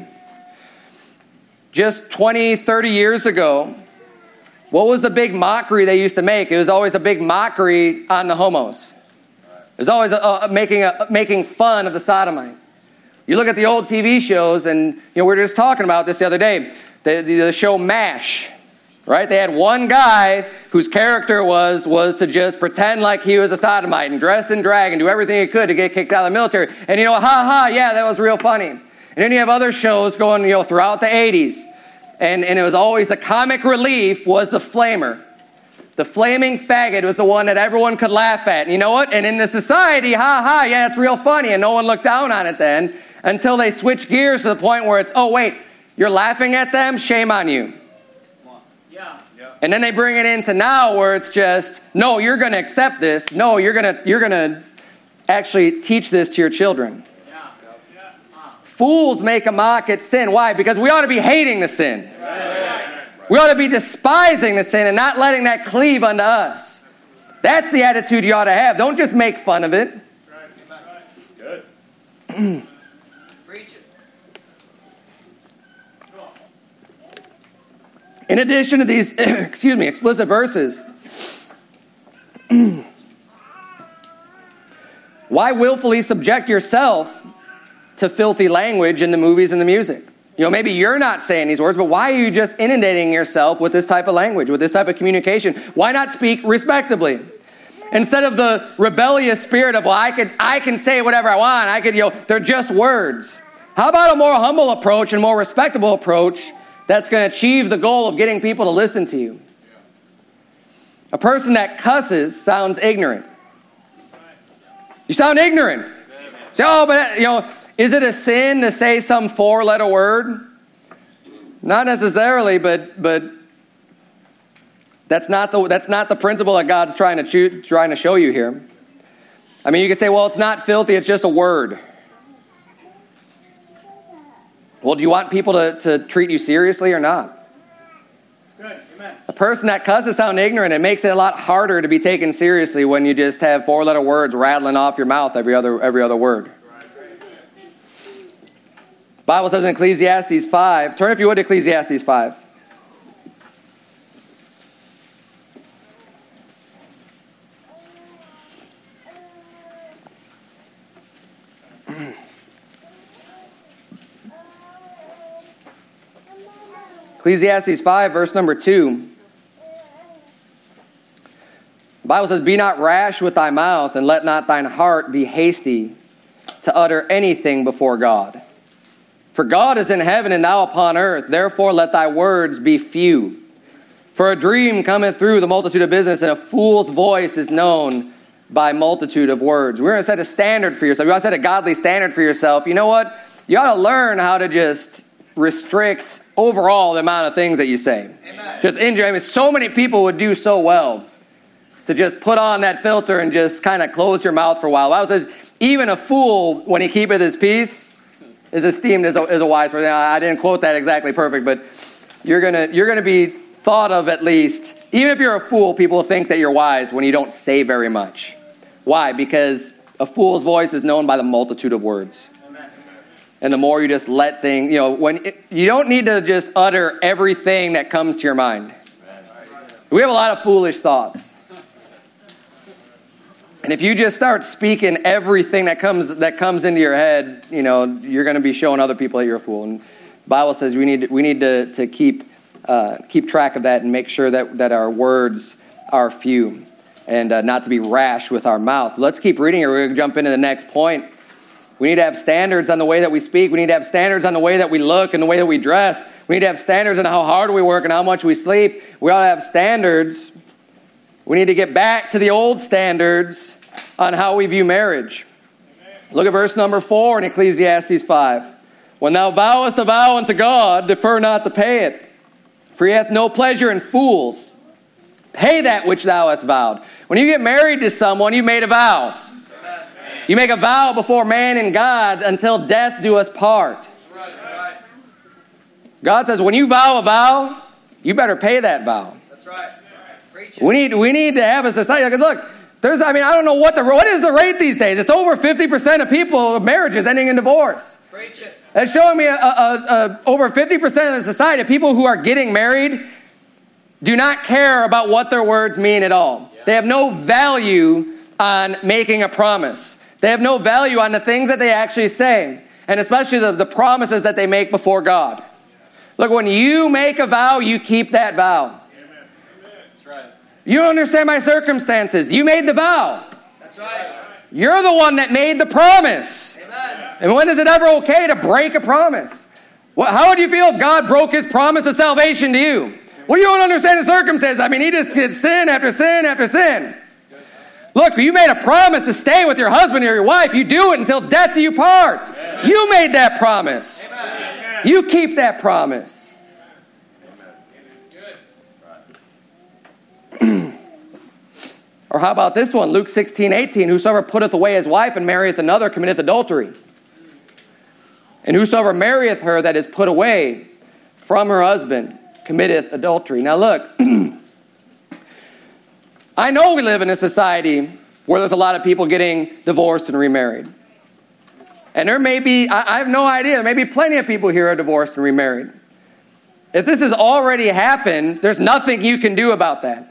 Just twenty, thirty years ago, what was the big mockery they used to make? It was always a big mockery on the homos. It was always a, a, making, a, making fun of the sodomite. You look at the old T V shows, and you know we were just talking about this the other day. The, the, the show MASH, right? They had one guy whose character was was to just pretend like he was a sodomite and dress in drag and do everything he could to get kicked out of the military. And you know, ha ha, yeah, that was real funny. And then you have other shows going, you know, throughout the eighties, and and it was always the comic relief was the flamer. The flaming faggot was the one that everyone could laugh at. And you know what? And in the society, ha ha, yeah, it's real funny, and no one looked down on it then. Until they switch gears to the point where it's, oh, wait, you're laughing at them? Shame on you. Yeah. And then they bring it into now where it's just, no, you're going to accept this. No, you're going to you're going to actually teach this to your children. Yeah. Yeah. Fools make a mock at sin. Why? Because we ought to be hating the sin. Right. We ought to be despising the sin and not letting that cleave unto us. That's the attitude you ought to have. Don't just make fun of it. Right. Good. In addition to these, excuse me, explicit verses, why willfully subject yourself to filthy language in the movies and the music? You know, maybe you're not saying these words, but why are you just inundating yourself with this type of language, with this type of communication? Why not speak respectably? Instead of the rebellious spirit of, well, I could, I can say whatever I want. I could, you know, they're just words. How about a more humble approach and more respectable approach that's going to achieve the goal of getting people to listen to you? A person that cusses sounds ignorant. You sound ignorant. Say, oh, but, you know, is it a sin to say some four-letter word? Not necessarily, but but that's not the that's not the principle that God's trying to choose, trying to show you here. I mean, you could say, well, it's not filthy; it's just a word. Well, do you want people to, to treat you seriously or not? Good. Amen. A person that cusses sound ignorant, it makes it a lot harder to be taken seriously when you just have four-letter words rattling off your mouth every other every other word. The Bible says in Ecclesiastes five, turn if you would to Ecclesiastes five. Ecclesiastes five, verse number two. The Bible says, be not rash with thy mouth, and let not thine heart be hasty to utter anything before God. For God is in heaven, and thou upon earth. Therefore let thy words be few. For a dream cometh through the multitude of business, and a fool's voice is known by multitude of words. We're going to set a standard for yourself. You want to set a godly standard for yourself. You know what? You ought to learn how to just restrict overall the amount of things that you say. Amen. Just enjoy. I mean, so many people would do so well to just put on that filter and just kind of close your mouth for a while. The Bible says, even a fool, when he keepeth his peace, is esteemed as a, as a wise person. I didn't quote that exactly perfect, but you're gonna you're gonna be thought of at least. Even if you're a fool, people think that you're wise when you don't say very much. Why? Because a fool's voice is known by the multitude of words. And the more you just let things, you know, when it, you don't need to just utter everything that comes to your mind. We have a lot of foolish thoughts. And if you just start speaking everything that comes that comes into your head, you know, you're going to be showing other people that you're a fool. And the Bible says we need we need to to keep uh, keep track of that and make sure that, that our words are few and uh, not to be rash with our mouth. Let's keep reading here. We're going to jump into the next point. We need to have standards on the way that we speak. We need to have standards on the way that we look and the way that we dress. We need to have standards on how hard we work and how much we sleep. We ought to have standards. We need to get back to the old standards on how we view marriage. Amen. Look at verse number four in Ecclesiastes five. When thou vowest a vow unto God, defer not to pay it. For he hath no pleasure in fools. Pay that which thou hast vowed. When you get married to someone, you've made a vow. Amen. You make a vow before man and God until death do us part. That's right. God says, when you vow a vow, you better pay that vow. That's right. We need, we need to have a society. Look, there's, I mean, I don't know what the, what is the rate these days? It's over fifty percent of people, marriages ending in divorce. Preach it. That's showing me a, a, a, over fifty percent of the society of people who are getting married do not care about what their words mean at all. Yeah. They have no value on making a promise. They have no value on the things that they actually say, and especially the, the promises that they make before God. Yeah. Look, when you make a vow, you keep that vow. You don't understand my circumstances. You made the vow. That's right. You're the one that made the promise. Amen. And when is it ever okay to break a promise? Well, how would you feel if God broke his promise of salvation to you? Well, you don't understand the circumstances. I mean, he just did sin after sin after sin. Look, you made a promise to stay with your husband or your wife. You do it until death do you part. Amen. You made that promise. Amen. You keep that promise. Or how about this one, Luke sixteen eighteen, whosoever putteth away his wife and marrieth another committeth adultery. And whosoever marrieth her that is put away from her husband committeth adultery. Now look, I know we live in a society where there's a lot of people getting divorced and remarried. And there may be, I, I have no idea, there may be plenty of people here who are divorced and remarried. If this has already happened, there's nothing you can do about that.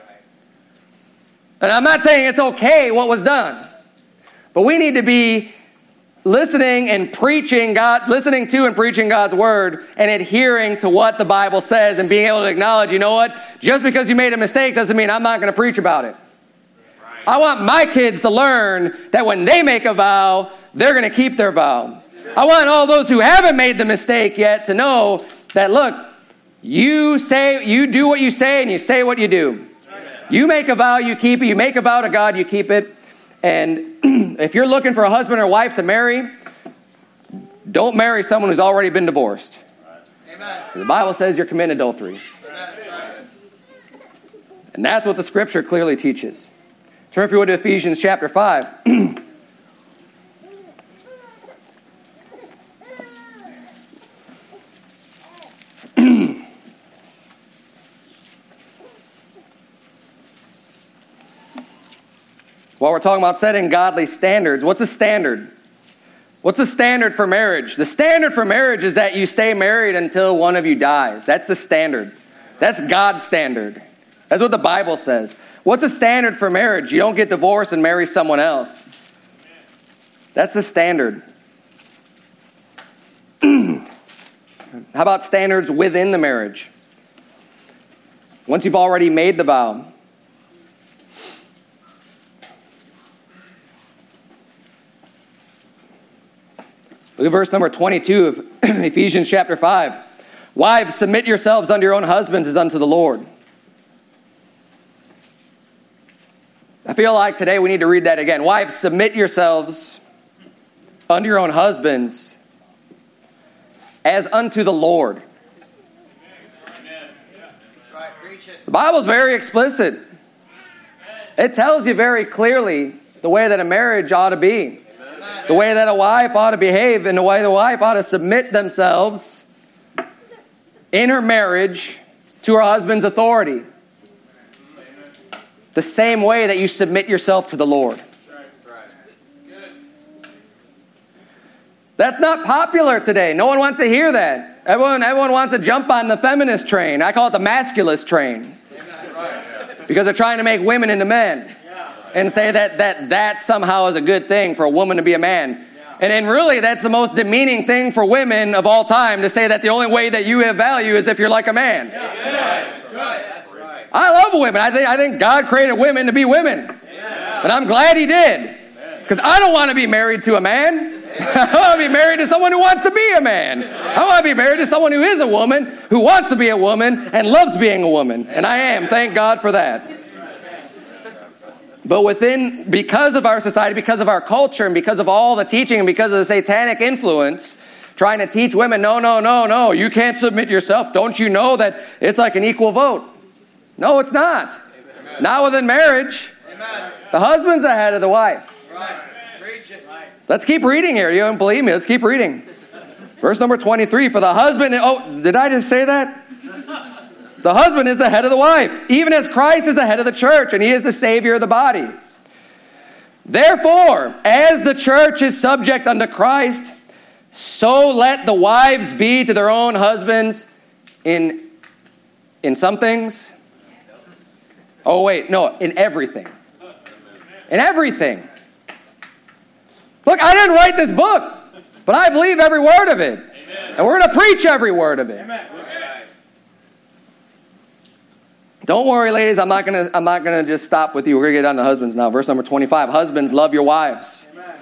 And I'm not saying it's okay what was done. But we need to be listening and preaching God, listening to and preaching God's word and adhering to what the Bible says and being able to acknowledge, you know what? Just because you made a mistake doesn't mean I'm not going to preach about it. Right. I want my kids to learn that when they make a vow, they're going to keep their vow. I want all those who haven't made the mistake yet to know that, look, you say, you do what you say and you say what you do. You make a vow, you keep it. You make a vow to God, you keep it. And if you're looking for a husband or wife to marry, don't marry someone who's already been divorced. Amen. The Bible says you're committing adultery. Amen. And that's what the Scripture clearly teaches. Turn, if you would, to Ephesians chapter five. While we're talking about setting godly standards, what's a standard? What's a standard for marriage? The standard for marriage is that you stay married until one of you dies. That's the standard. That's God's standard. That's what the Bible says. What's a standard for marriage? You don't get divorced and marry someone else. That's the standard. How about standards within the marriage? Once you've already made the vow, look at verse number twenty-two of Ephesians chapter five. Wives, submit yourselves unto your own husbands as unto the Lord. I feel like today we need to read that again. Wives, submit yourselves unto your own husbands as unto the Lord. The Bible is very explicit. It tells you very clearly the way that a marriage ought to be. The way that a wife ought to behave and the way the wife ought to submit themselves in her marriage to her husband's authority. The same way that you submit yourself to the Lord. That's not popular today. No one wants to hear that. Everyone, everyone wants to jump on the feminist train. I call it the masculist train. Because they're trying to make women into men. And say that, that that somehow is a good thing for a woman to be a man. And, and really, that's the most demeaning thing for women of all time, to say that the only way that you have value is if you're like a man. Yeah. That's right. That's right. I love women. I think, I think God created women to be women. Yeah. And I'm glad he did. Because I don't want to be married to a man. I want to be married to someone who wants to be a man. I want to be married to someone who is a woman, who wants to be a woman, and loves being a woman. And I am. Thank God for that. But within, because of our society, because of our culture, and because of all the teaching, and because of the satanic influence, trying to teach women, no, no, no, no, you can't submit yourself. Don't you know that it's like an equal vote? No, it's not. Amen. Not within marriage. Amen. The husband's the head of the wife. Right. Preach it. Right. Let's keep reading here. You don't believe me? Let's keep reading. Verse number twenty-three. For the husband, oh, did I just say that? The husband is the head of the wife, even as Christ is the head of the church, and he is the Savior of the body. Therefore, as the church is subject unto Christ, so let the wives be to their own husbands in, in some things. Oh, wait, no, in everything. In everything. Look, I didn't write this book, but I believe every word of it. Amen. And we're going to preach every word of it. Amen. Don't worry, ladies, I'm not going to I'm not going to just stop with you. We're going to get on to husbands now. Verse number twenty-five. Husbands, love your wives. Amen.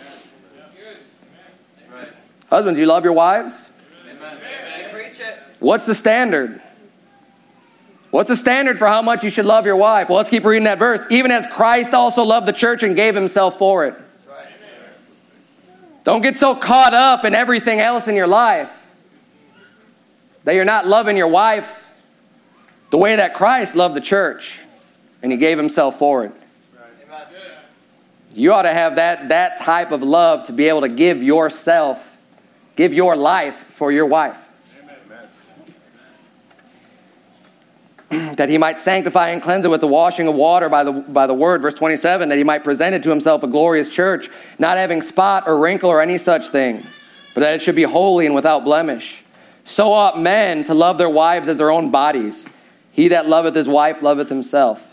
Amen. Husbands, you love your wives? Amen. Amen. Preach it. What's the standard? What's the standard for how much you should love your wife? Well, let's keep reading that verse. Even as Christ also loved the church and gave himself for it. Don't get so caught up in everything else in your life that you're not loving your wife the way that Christ loved the church and he gave himself for it. Right. You ought to have that, that type of love to be able to give yourself, give your life for your wife. Amen. That he might sanctify and cleanse it with the washing of water by the by the word. Verse twenty-seven, that he might present it to himself a glorious church, not having spot or wrinkle or any such thing, but that it should be holy and without blemish. So ought men to love their wives as their own bodies. He that loveth his wife loveth himself.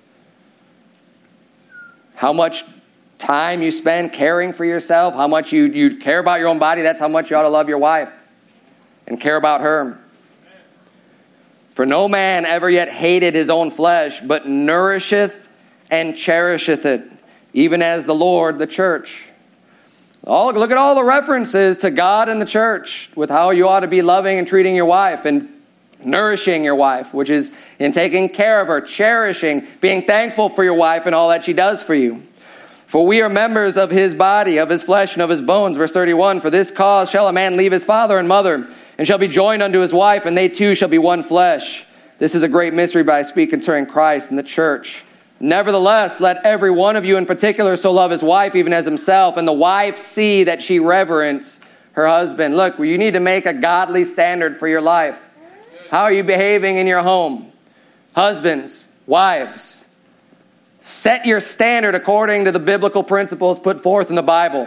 How much time you spend caring for yourself, how much you, you care about your own body, that's how much you ought to love your wife and care about her. For no man ever yet hated his own flesh, but nourisheth and cherisheth it, even as the Lord the church. All, look at all the references to God and the church with how you ought to be loving and treating your wife and nourishing your wife, which is in taking care of her, cherishing, being thankful for your wife and all that she does for you. For we are members of his body, of his flesh, and of his bones. Verse thirty-one, for this cause shall a man leave his father and mother, and shall be joined unto his wife, and they two shall be one flesh. This is a great mystery, but I speak concerning Christ and the church. Nevertheless, let every one of you in particular so love his wife even as himself, and the wife see that she reverence her husband. Look, you need to make a godly standard for your life. How are you behaving in your home? Husbands, wives, set your standard according to the biblical principles put forth in the Bible.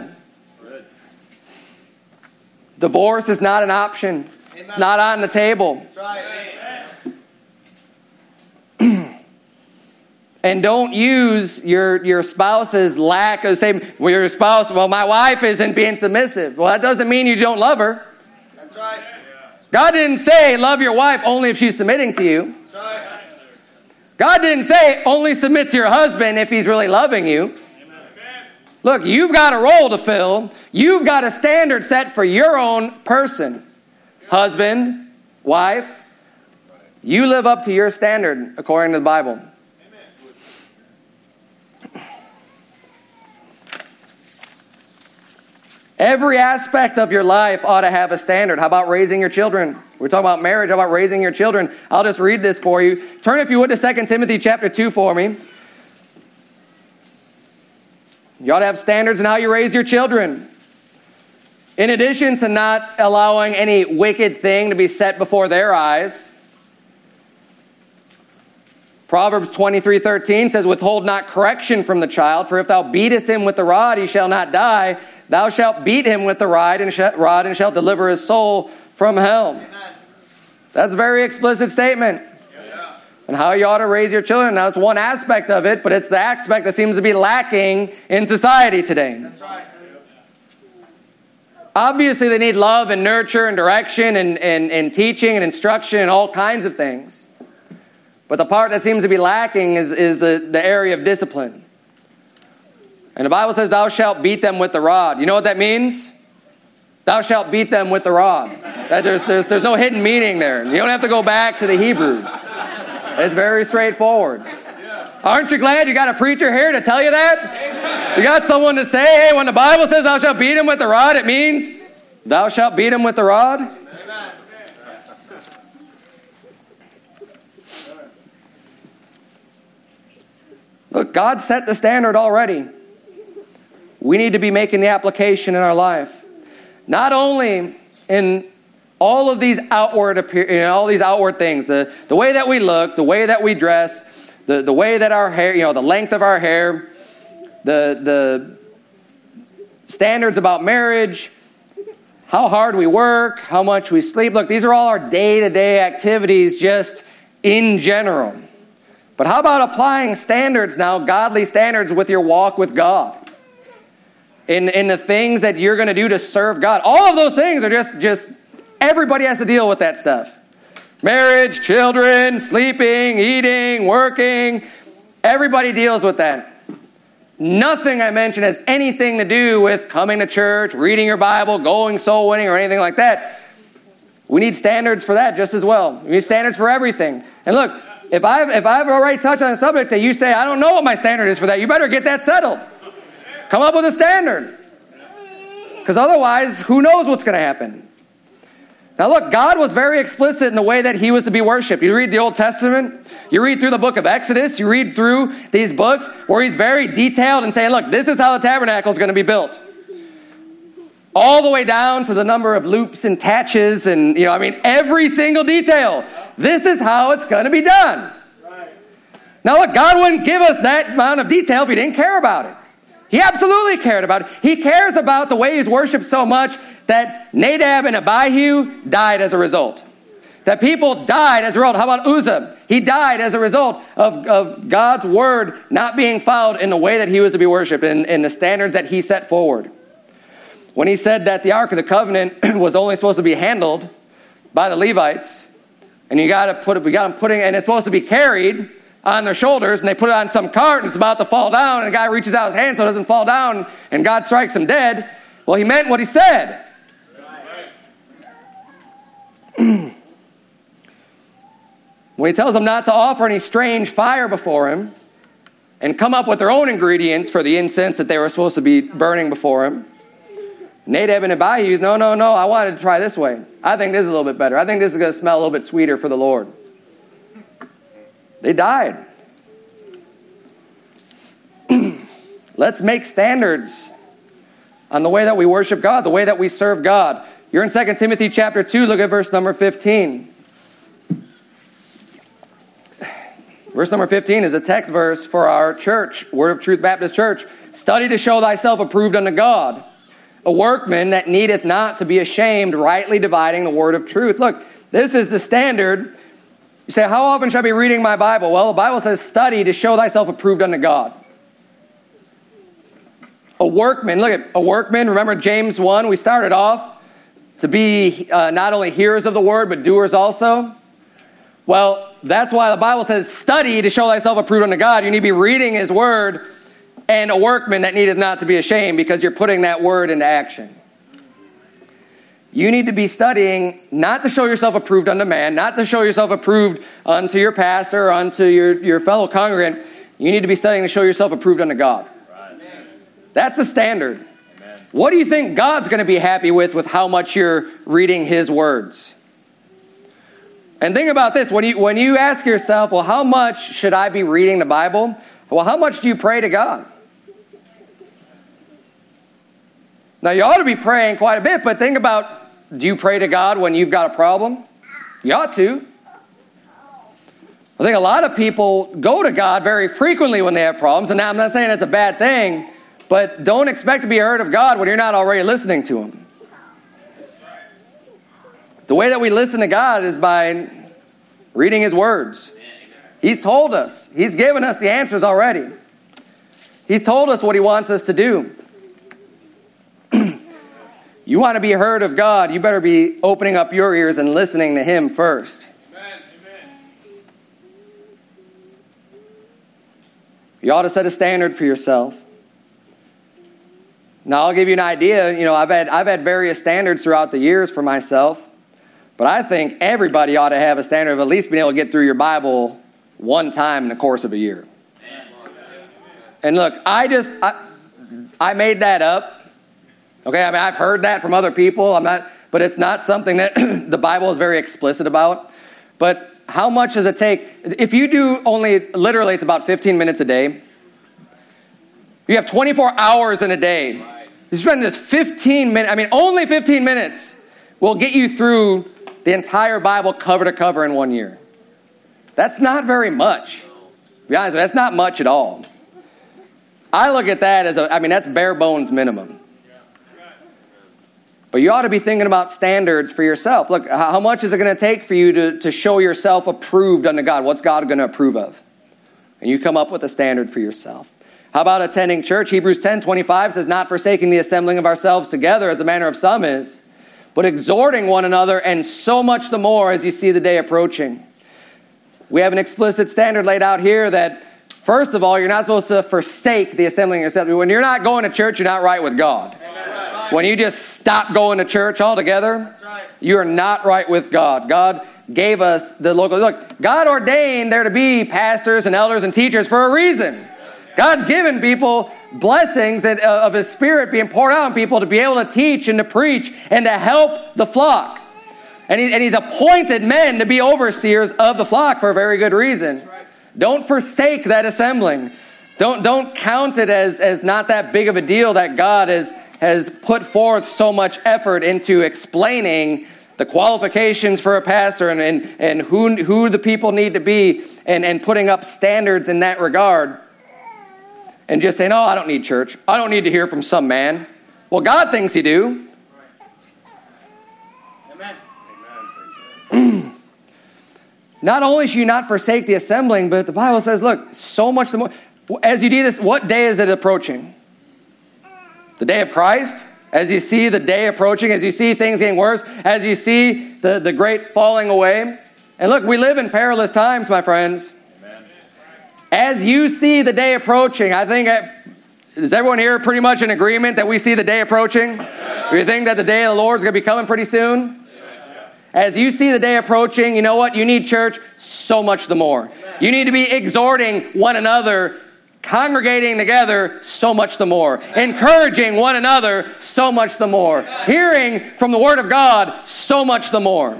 Divorce is not an option. Amen. It's not on the table. That's right. And don't use your, your spouse's lack of saying, well, your spouse, well, my wife isn't being submissive. Well, that doesn't mean you don't love her. That's right. God didn't say love your wife only if she's submitting to you. That's right. God didn't say only submit to your husband if he's really loving you. Amen. Look, you've got a role to fill. You've got a standard set for your own person. Husband, wife, you live up to your standard according to the Bible. Every aspect of your life ought to have a standard. How about raising your children? We're talking about marriage. How about raising your children? I'll just read this for you. Turn, if you would, to Second Timothy chapter two for me. You ought to have standards in how you raise your children. In addition to not allowing any wicked thing to be set before their eyes, Proverbs twenty-three thirteen says, withhold not correction from the child, for if thou beatest him with the rod, he shall not die. Thou shalt beat him with the rod and, sh- rod and shalt deliver his soul from hell. Amen. That's a very explicit statement. Yeah. And how you ought to raise your children. Now, it's one aspect of it, but it's the aspect that seems to be lacking in society today. That's right. Obviously, they need love and nurture and direction and, and, and teaching and instruction and all kinds of things. But the part that seems to be lacking is, is the, the area of discipline. And the Bible says, thou shalt beat them with the rod. You know what that means? Thou shalt beat them with the rod. That there's, there's, there's no hidden meaning there. You don't have to go back to the Hebrew. It's very straightforward. Aren't you glad you got a preacher here to tell you that? You got someone to say, hey, when the Bible says thou shalt beat him with the rod, it means thou shalt beat him with the rod? Amen. Look, God set the standard already. We need to be making the application in our life. Not only in all of these outward appear, you know, all these outward things, the, the way that we look, the way that we dress, the, the way that our hair, you know, the length of our hair, the the standards about marriage, how hard we work, how much we sleep. Look, these are all our day-to-day activities just in general. But how about applying standards now, godly standards with your walk with God? In, in the things that you're going to do to serve God. All of those things are just, just, everybody has to deal with that stuff. Marriage, children, sleeping, eating, working. Everybody deals with that. Nothing I mentioned has anything to do with coming to church, reading your Bible, going soul winning, or anything like that. We need standards for that just as well. We need standards for everything. And look, if I've, if I've already touched on a subject that you say, I don't know what my standard is for that, you better get that settled. Come up with a standard. Because otherwise, who knows what's going to happen? Now look, God was very explicit in the way that he was to be worshipped. You read the Old Testament, you read through the book of Exodus, you read through these books where he's very detailed and saying, look, this is how the tabernacle is going to be built. All the way down to the number of loops and tatches and, you know, I mean, every single detail. This is how it's going to be done. Now look, God wouldn't give us that amount of detail if he didn't care about it. He absolutely cared about it. He cares about the way he's worshipped so much that Nadab and Abihu died as a result. That people died as a result. How about Uzzah? He died as a result of, of God's word not being followed in the way that he was to be worshipped and, and the standards that he set forward. When he said that the Ark of the Covenant was only supposed to be handled by the Levites, and you got to put it, we got them putting, and it's supposed to be carried on their shoulders, and they put it on some cart, and it's about to fall down, and the guy reaches out his hand so it doesn't fall down, and God strikes him dead. Well, he meant what he said. When he tells them not to offer any strange fire before him, and come up with their own ingredients for the incense that they were supposed to be burning before him, Nadab and Abihu, no, no, no, I wanted to try this way. I think this is a little bit better. I think this is going to smell a little bit sweeter for the Lord. They died. Let's make standards on the way that we worship God, the way that we serve God. You're in Second Timothy chapter two. Look at verse number fifteen. Verse number fifteen is a text verse for our church, Word of Truth Baptist Church. Study to show thyself approved unto God, a workman that needeth not to be ashamed, rightly dividing the word of truth. Look, this is the standard. You say, how often should I be reading my Bible? Well, the Bible says, study to show thyself approved unto God. A workman, look at a workman. Remember James one, we started off to be uh, not only hearers of the word, but doers also. Well, that's why the Bible says, study to show thyself approved unto God. You need to be reading his word, and a workman that needeth not to be ashamed, because you're putting that word into action. You need to be studying not to show yourself approved unto man, not to show yourself approved unto your pastor or unto your, your fellow congregant. You need to be studying to show yourself approved unto God. Right. That's the standard. Amen. What do you think God's going to be happy with with how much you're reading his words? And think about this. When you, when you ask yourself, well, how much should I be reading the Bible? Well, how much do you pray to God? Now, you ought to be praying quite a bit, but think about, do you pray to God when you've got a problem? You ought to. I think a lot of people go to God very frequently when they have problems, and now I'm not saying it's a bad thing, but don't expect to be heard of God when you're not already listening to him. The way that we listen to God is by reading his words. He's told us. He's given us the answers already. He's told us what he wants us to do. You want to be heard of God, you better be opening up your ears and listening to Him first. Amen. Amen. You ought to set a standard for yourself. Now, I'll give you an idea. You know, I've had I've had various standards throughout the years for myself, but I think everybody ought to have a standard of at least being able to get through your Bible one time in the course of a year. And look, I just I, I made that up. Okay, I mean, I've heard that from other people. I'm not, but it's not something that the Bible is very explicit about. But how much does it take? If you do only, literally, it's about fifteen minutes a day. You have twenty-four hours in a day. You spend just fifteen minutes, I mean, only fifteen minutes will get you through the entire Bible cover to cover in one year. That's not very much. To be honest with you, that's not much at all. I look at that as a, I mean, that's bare bones minimum. But you ought to be thinking about standards for yourself. Look, how much is it going to take for you to, to show yourself approved unto God? What's God going to approve of? And you come up with a standard for yourself. How about attending church? Hebrews ten twenty-five says, not forsaking the assembling of ourselves together as the manner of some is, but exhorting one another, and so much the more as you see the day approaching. We have an explicit standard laid out here that, first of all, you're not supposed to forsake the assembling of yourselves. When you're not going to church, you're not right with God. When you just stop going to church altogether, you are not right with God. God gave us the local... Look, God ordained there to be pastors and elders and teachers for a reason. God's given people blessings of His Spirit being poured out on people to be able to teach and to preach and to help the flock. And, he, and He's appointed men to be overseers of the flock for a very good reason. Don't forsake that assembling. Don't, don't count it as, as not that big of a deal that God has, has put forth so much effort into explaining the qualifications for a pastor and, and, and who, who the people need to be and, and putting up standards in that regard. And just saying, oh, I don't need church. I don't need to hear from some man. Well, God thinks you do. Amen. Not only should you not forsake the assembling, but the Bible says, look, so much the more. As you do this, what day is it approaching? The day of Christ? As you see the day approaching, as you see things getting worse, as you see the, the great falling away. And look, we live in perilous times, my friends. As you see the day approaching, I think, is everyone here pretty much in agreement that we see the day approaching? Do you think that the day of the Lord is going to be coming pretty soon? As you see the day approaching, you know what? You need church so much the more. You need to be exhorting one another, congregating together so much the more. Encouraging one another so much the more. Hearing from the Word of God so much the more.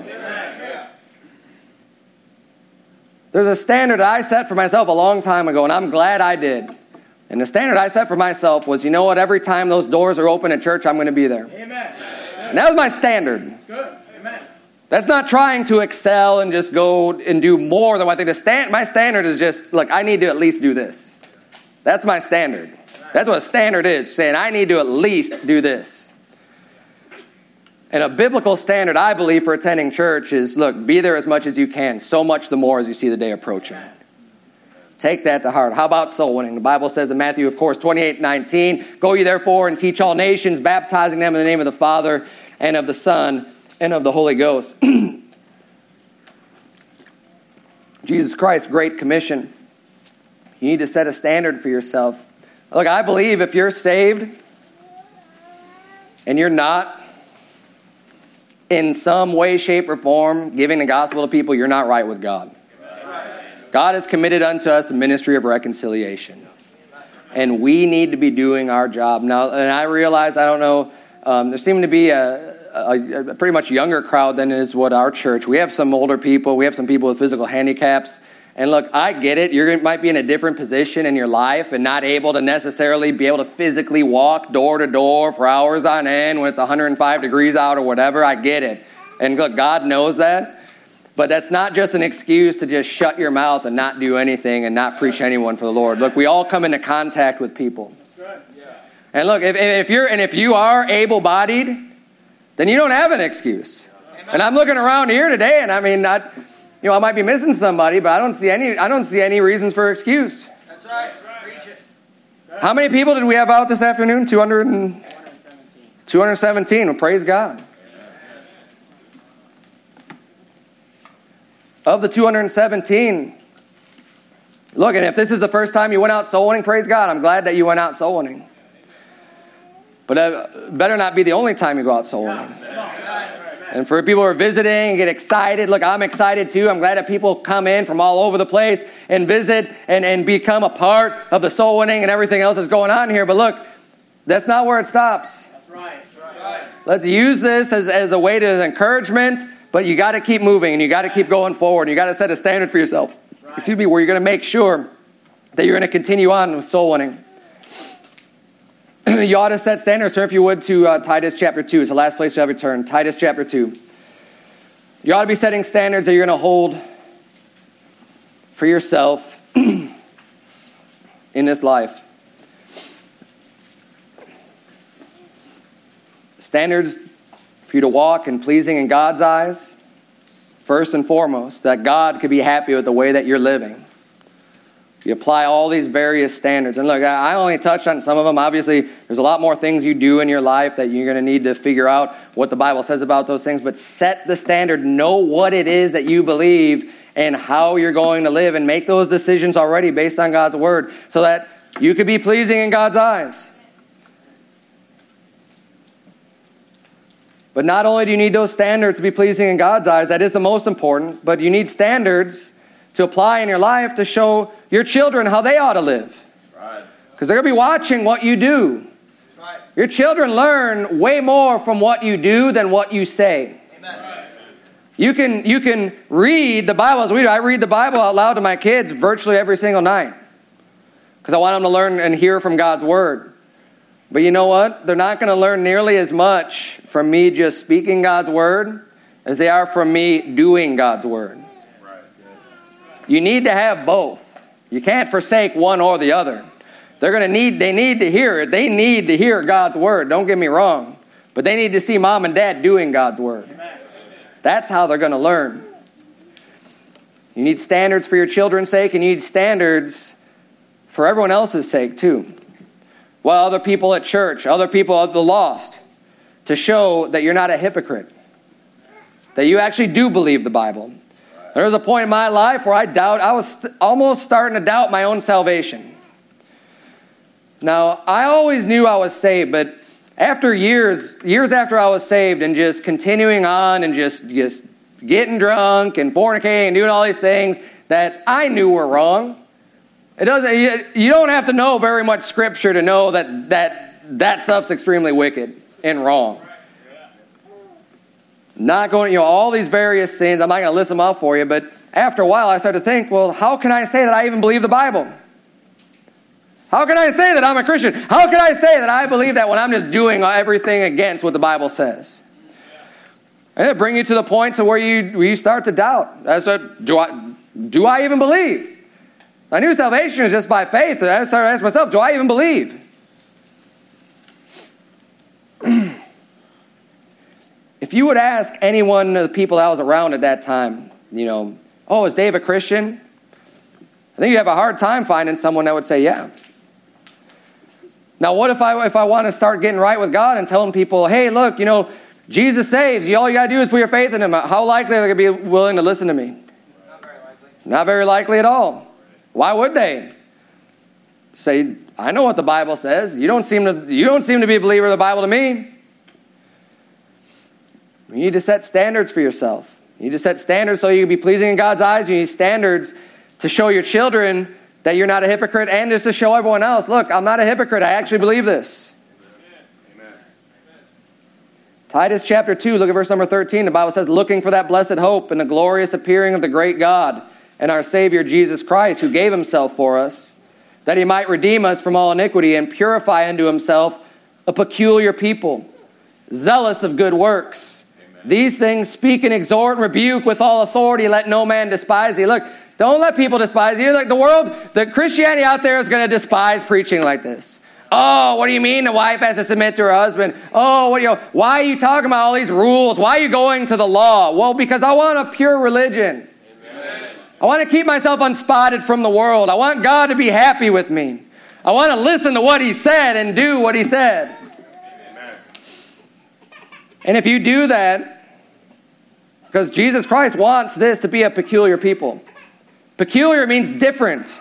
There's a standard I set for myself a long time ago, and I'm glad I did. And the standard I set for myself was, you know what? Every time those doors are open at church, I'm going to be there. Amen. And that was my standard. Good. Amen. That's not trying to excel and just go and do more than what I think. The stand, my standard is just, look, I need to at least do this. That's my standard. That's what a standard is, saying I need to at least do this. And a biblical standard, I believe, for attending church is, look, be there as much as you can, so much the more as you see the day approaching. Take that to heart. How about soul winning? The Bible says in Matthew, of course, twenty-eight nineteen, go ye therefore and teach all nations, baptizing them in the name of the Father and of the Son and of the Holy Ghost. Jesus Christ's great commission. You need to set a standard for yourself. Look, I believe if you're saved and you're not in some way, shape, or form giving the gospel to people, you're not right with God. God has committed unto us the ministry of reconciliation. And we need to be doing our job. Now, and I realize, I don't know, um, there seems to be a, a, a pretty much younger crowd than is what our church. We have some older people. We have some people with physical handicaps. And look, I get it. You might be in a different position in your life and not able to necessarily be able to physically walk door to door for hours on end when it's one hundred five degrees out or whatever. I get it. And look, God knows that. But that's not just an excuse to just shut your mouth and not do anything and not preach anyone for the Lord. Look, we all come into contact with people. And look, if, if you're and if you are able-bodied, then you don't have an excuse. And I'm looking around here today, and I mean, not. You know, I might be missing somebody, but I don't see any. I don't see any reasons for excuse. That's right. Preach it. How many people did we have out this afternoon? two hundred and two hundred seventeen, well, praise God. Of the two hundred seventeen, look, and if this is the first time you went out soul winning, praise God. I'm glad that you went out soul winning. But it better not be the only time you go out soul winning. And for people who are visiting and get excited, look, I'm excited too. I'm glad that people come in from all over the place and visit and, and become a part of the soul winning and everything else that's going on here. But look, that's not where it stops. That's right. That's right. Let's use this as, as a way to encouragement, but you got to keep moving and you got to keep going forward. You got to set a standard for yourself. Right. Excuse me, where you're going to make sure that you're going to continue on with soul winning. You ought to set standards. Turn, if you would, to uh, Titus chapter two. It's the last place you have to turn. Titus chapter two. You ought to be setting standards that you're going to hold for yourself in this life. Standards for you to walk in pleasing in God's eyes, first and foremost, that God could be happy with the way that you're living. You apply all these various standards. And look, I only touched on some of them. Obviously, there's a lot more things you do in your life that you're going to need to figure out what the Bible says about those things. But set the standard. Know what it is that you believe and how you're going to live. And make those decisions already based on God's word so that you could be pleasing in God's eyes. But not only do you need those standards to be pleasing in God's eyes, that is the most important, but you need standards to apply in your life to show your children how they ought to live. Right. Because they're going to be watching what you do. That's right. Your children learn way more from what you do than what you say. Amen. Right. You can, you can read the Bible as we do. I read the Bible out loud to my kids virtually every single night because I want them to learn and hear from God's word. But you know what? They're not going to learn nearly as much from me just speaking God's word as they are from me doing God's word. You need to have both. You can't forsake one or the other. They're going to need, they need to hear it. They need to hear God's word. Don't get me wrong. But they need to see mom and dad doing God's word. That's how they're going to learn. You need standards for your children's sake, and you need standards for everyone else's sake too. Well, other people at church, other people of the lost, to show that you're not a hypocrite. That you actually do believe the Bible. There was a point in my life where I doubt, I was st- almost starting to doubt my own salvation. Now, I always knew I was saved, but after years, years after I was saved and just continuing on and just, just getting drunk and fornicating and doing all these things that I knew were wrong, it doesn't. You, you don't have to know very much scripture to know that that, that stuff's extremely wicked and wrong. Not going, you know, all these various sins. I'm not going to list them up for you, but after a while I started to think, well, how can I say that I even believe the Bible? How can I say that I'm a Christian? How can I say that I believe that when I'm just doing everything against what the Bible says? And it brings you to the point to where you, where you start to doubt. I said, do I, do I even believe? I knew salvation was just by faith. And I started to ask myself, do I even believe? If you would ask any one of the people that was around at that time, you know, oh, is Dave a Christian? I think you'd have a hard time finding someone that would say, yeah. Now, what if I if I want to start getting right with God and telling people, hey, look, you know, Jesus saves. All you got to do is put your faith in him. How likely are they going to be willing to listen to me? Not very likely. Not very likely at all. Why would they? Say, I know what the Bible says. You don't seem to, you don't seem to be a believer of the Bible to me. You need to set standards for yourself. You need to set standards so you can be pleasing in God's eyes. You need standards to show your children that you're not a hypocrite and just to show everyone else, look, I'm not a hypocrite. I actually believe this. Amen. Amen. Titus chapter two, look at verse number thirteen. The Bible says, looking for that blessed hope and the glorious appearing of the great God and our Savior Jesus Christ, who gave himself for us, that he might redeem us from all iniquity and purify unto himself a peculiar people, zealous of good works. These things speak and exhort and rebuke with all authority. Let no man despise thee. Look, don't let people despise you. Like the world, the Christianity out there is going to despise preaching like this. Oh, what do you mean the wife has to submit to her husband? Oh, what do you? Why are you talking about all these rules? Why are you going to the law? Well, because I want a pure religion. Amen. I want to keep myself unspotted from the world. I want God to be happy with me. I want to listen to what he said and do what he said. And if you do that, because Jesus Christ wants this to be a peculiar people. Peculiar means different.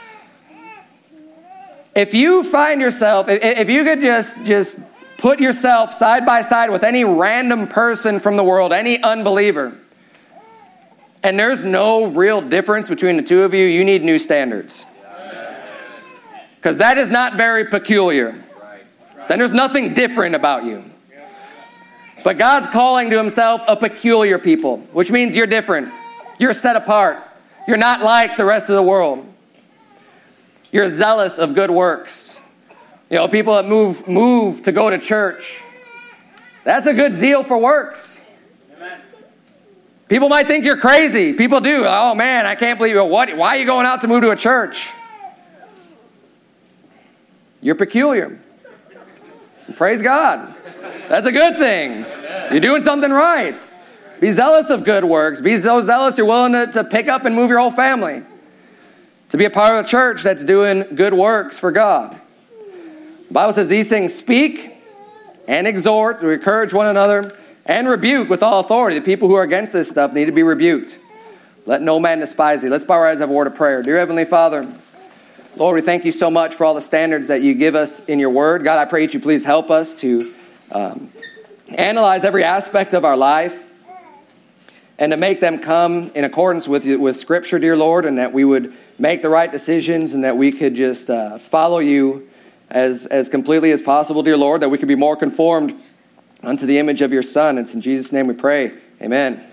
If you find yourself, if you could just, just put yourself side by side with any random person from the world, any unbeliever, and there's no real difference between the two of you, you need new standards. Because that is not very peculiar. Then there's nothing different about you. But God's calling to himself a peculiar people, which means you're different. You're set apart. You're not like the rest of the world. You're zealous of good works. You know, people that move move to go to church. That's a good zeal for works. Amen. People might think you're crazy. People do. Oh man, I can't believe it. What? Why are you going out to move to a church? You're peculiar. Praise God. That's a good thing. You're doing something right. Be zealous of good works. Be so zealous you're willing to, to pick up and move your whole family. To be a part of a church that's doing good works for God. The Bible says these things speak and exhort, to encourage one another, and rebuke with all authority. The people who are against this stuff need to be rebuked. Let no man despise thee. Let's bow our eyes and have a word of prayer. Dear Heavenly Father, Lord, we thank you so much for all the standards that you give us in your word. God, I pray that you please help us to um, analyze every aspect of our life and to make them come in accordance with with Scripture, dear Lord, and that we would make the right decisions and that we could just uh, follow you as, as completely as possible, dear Lord, that we could be more conformed unto the image of your Son. It's in Jesus' name we pray. Amen.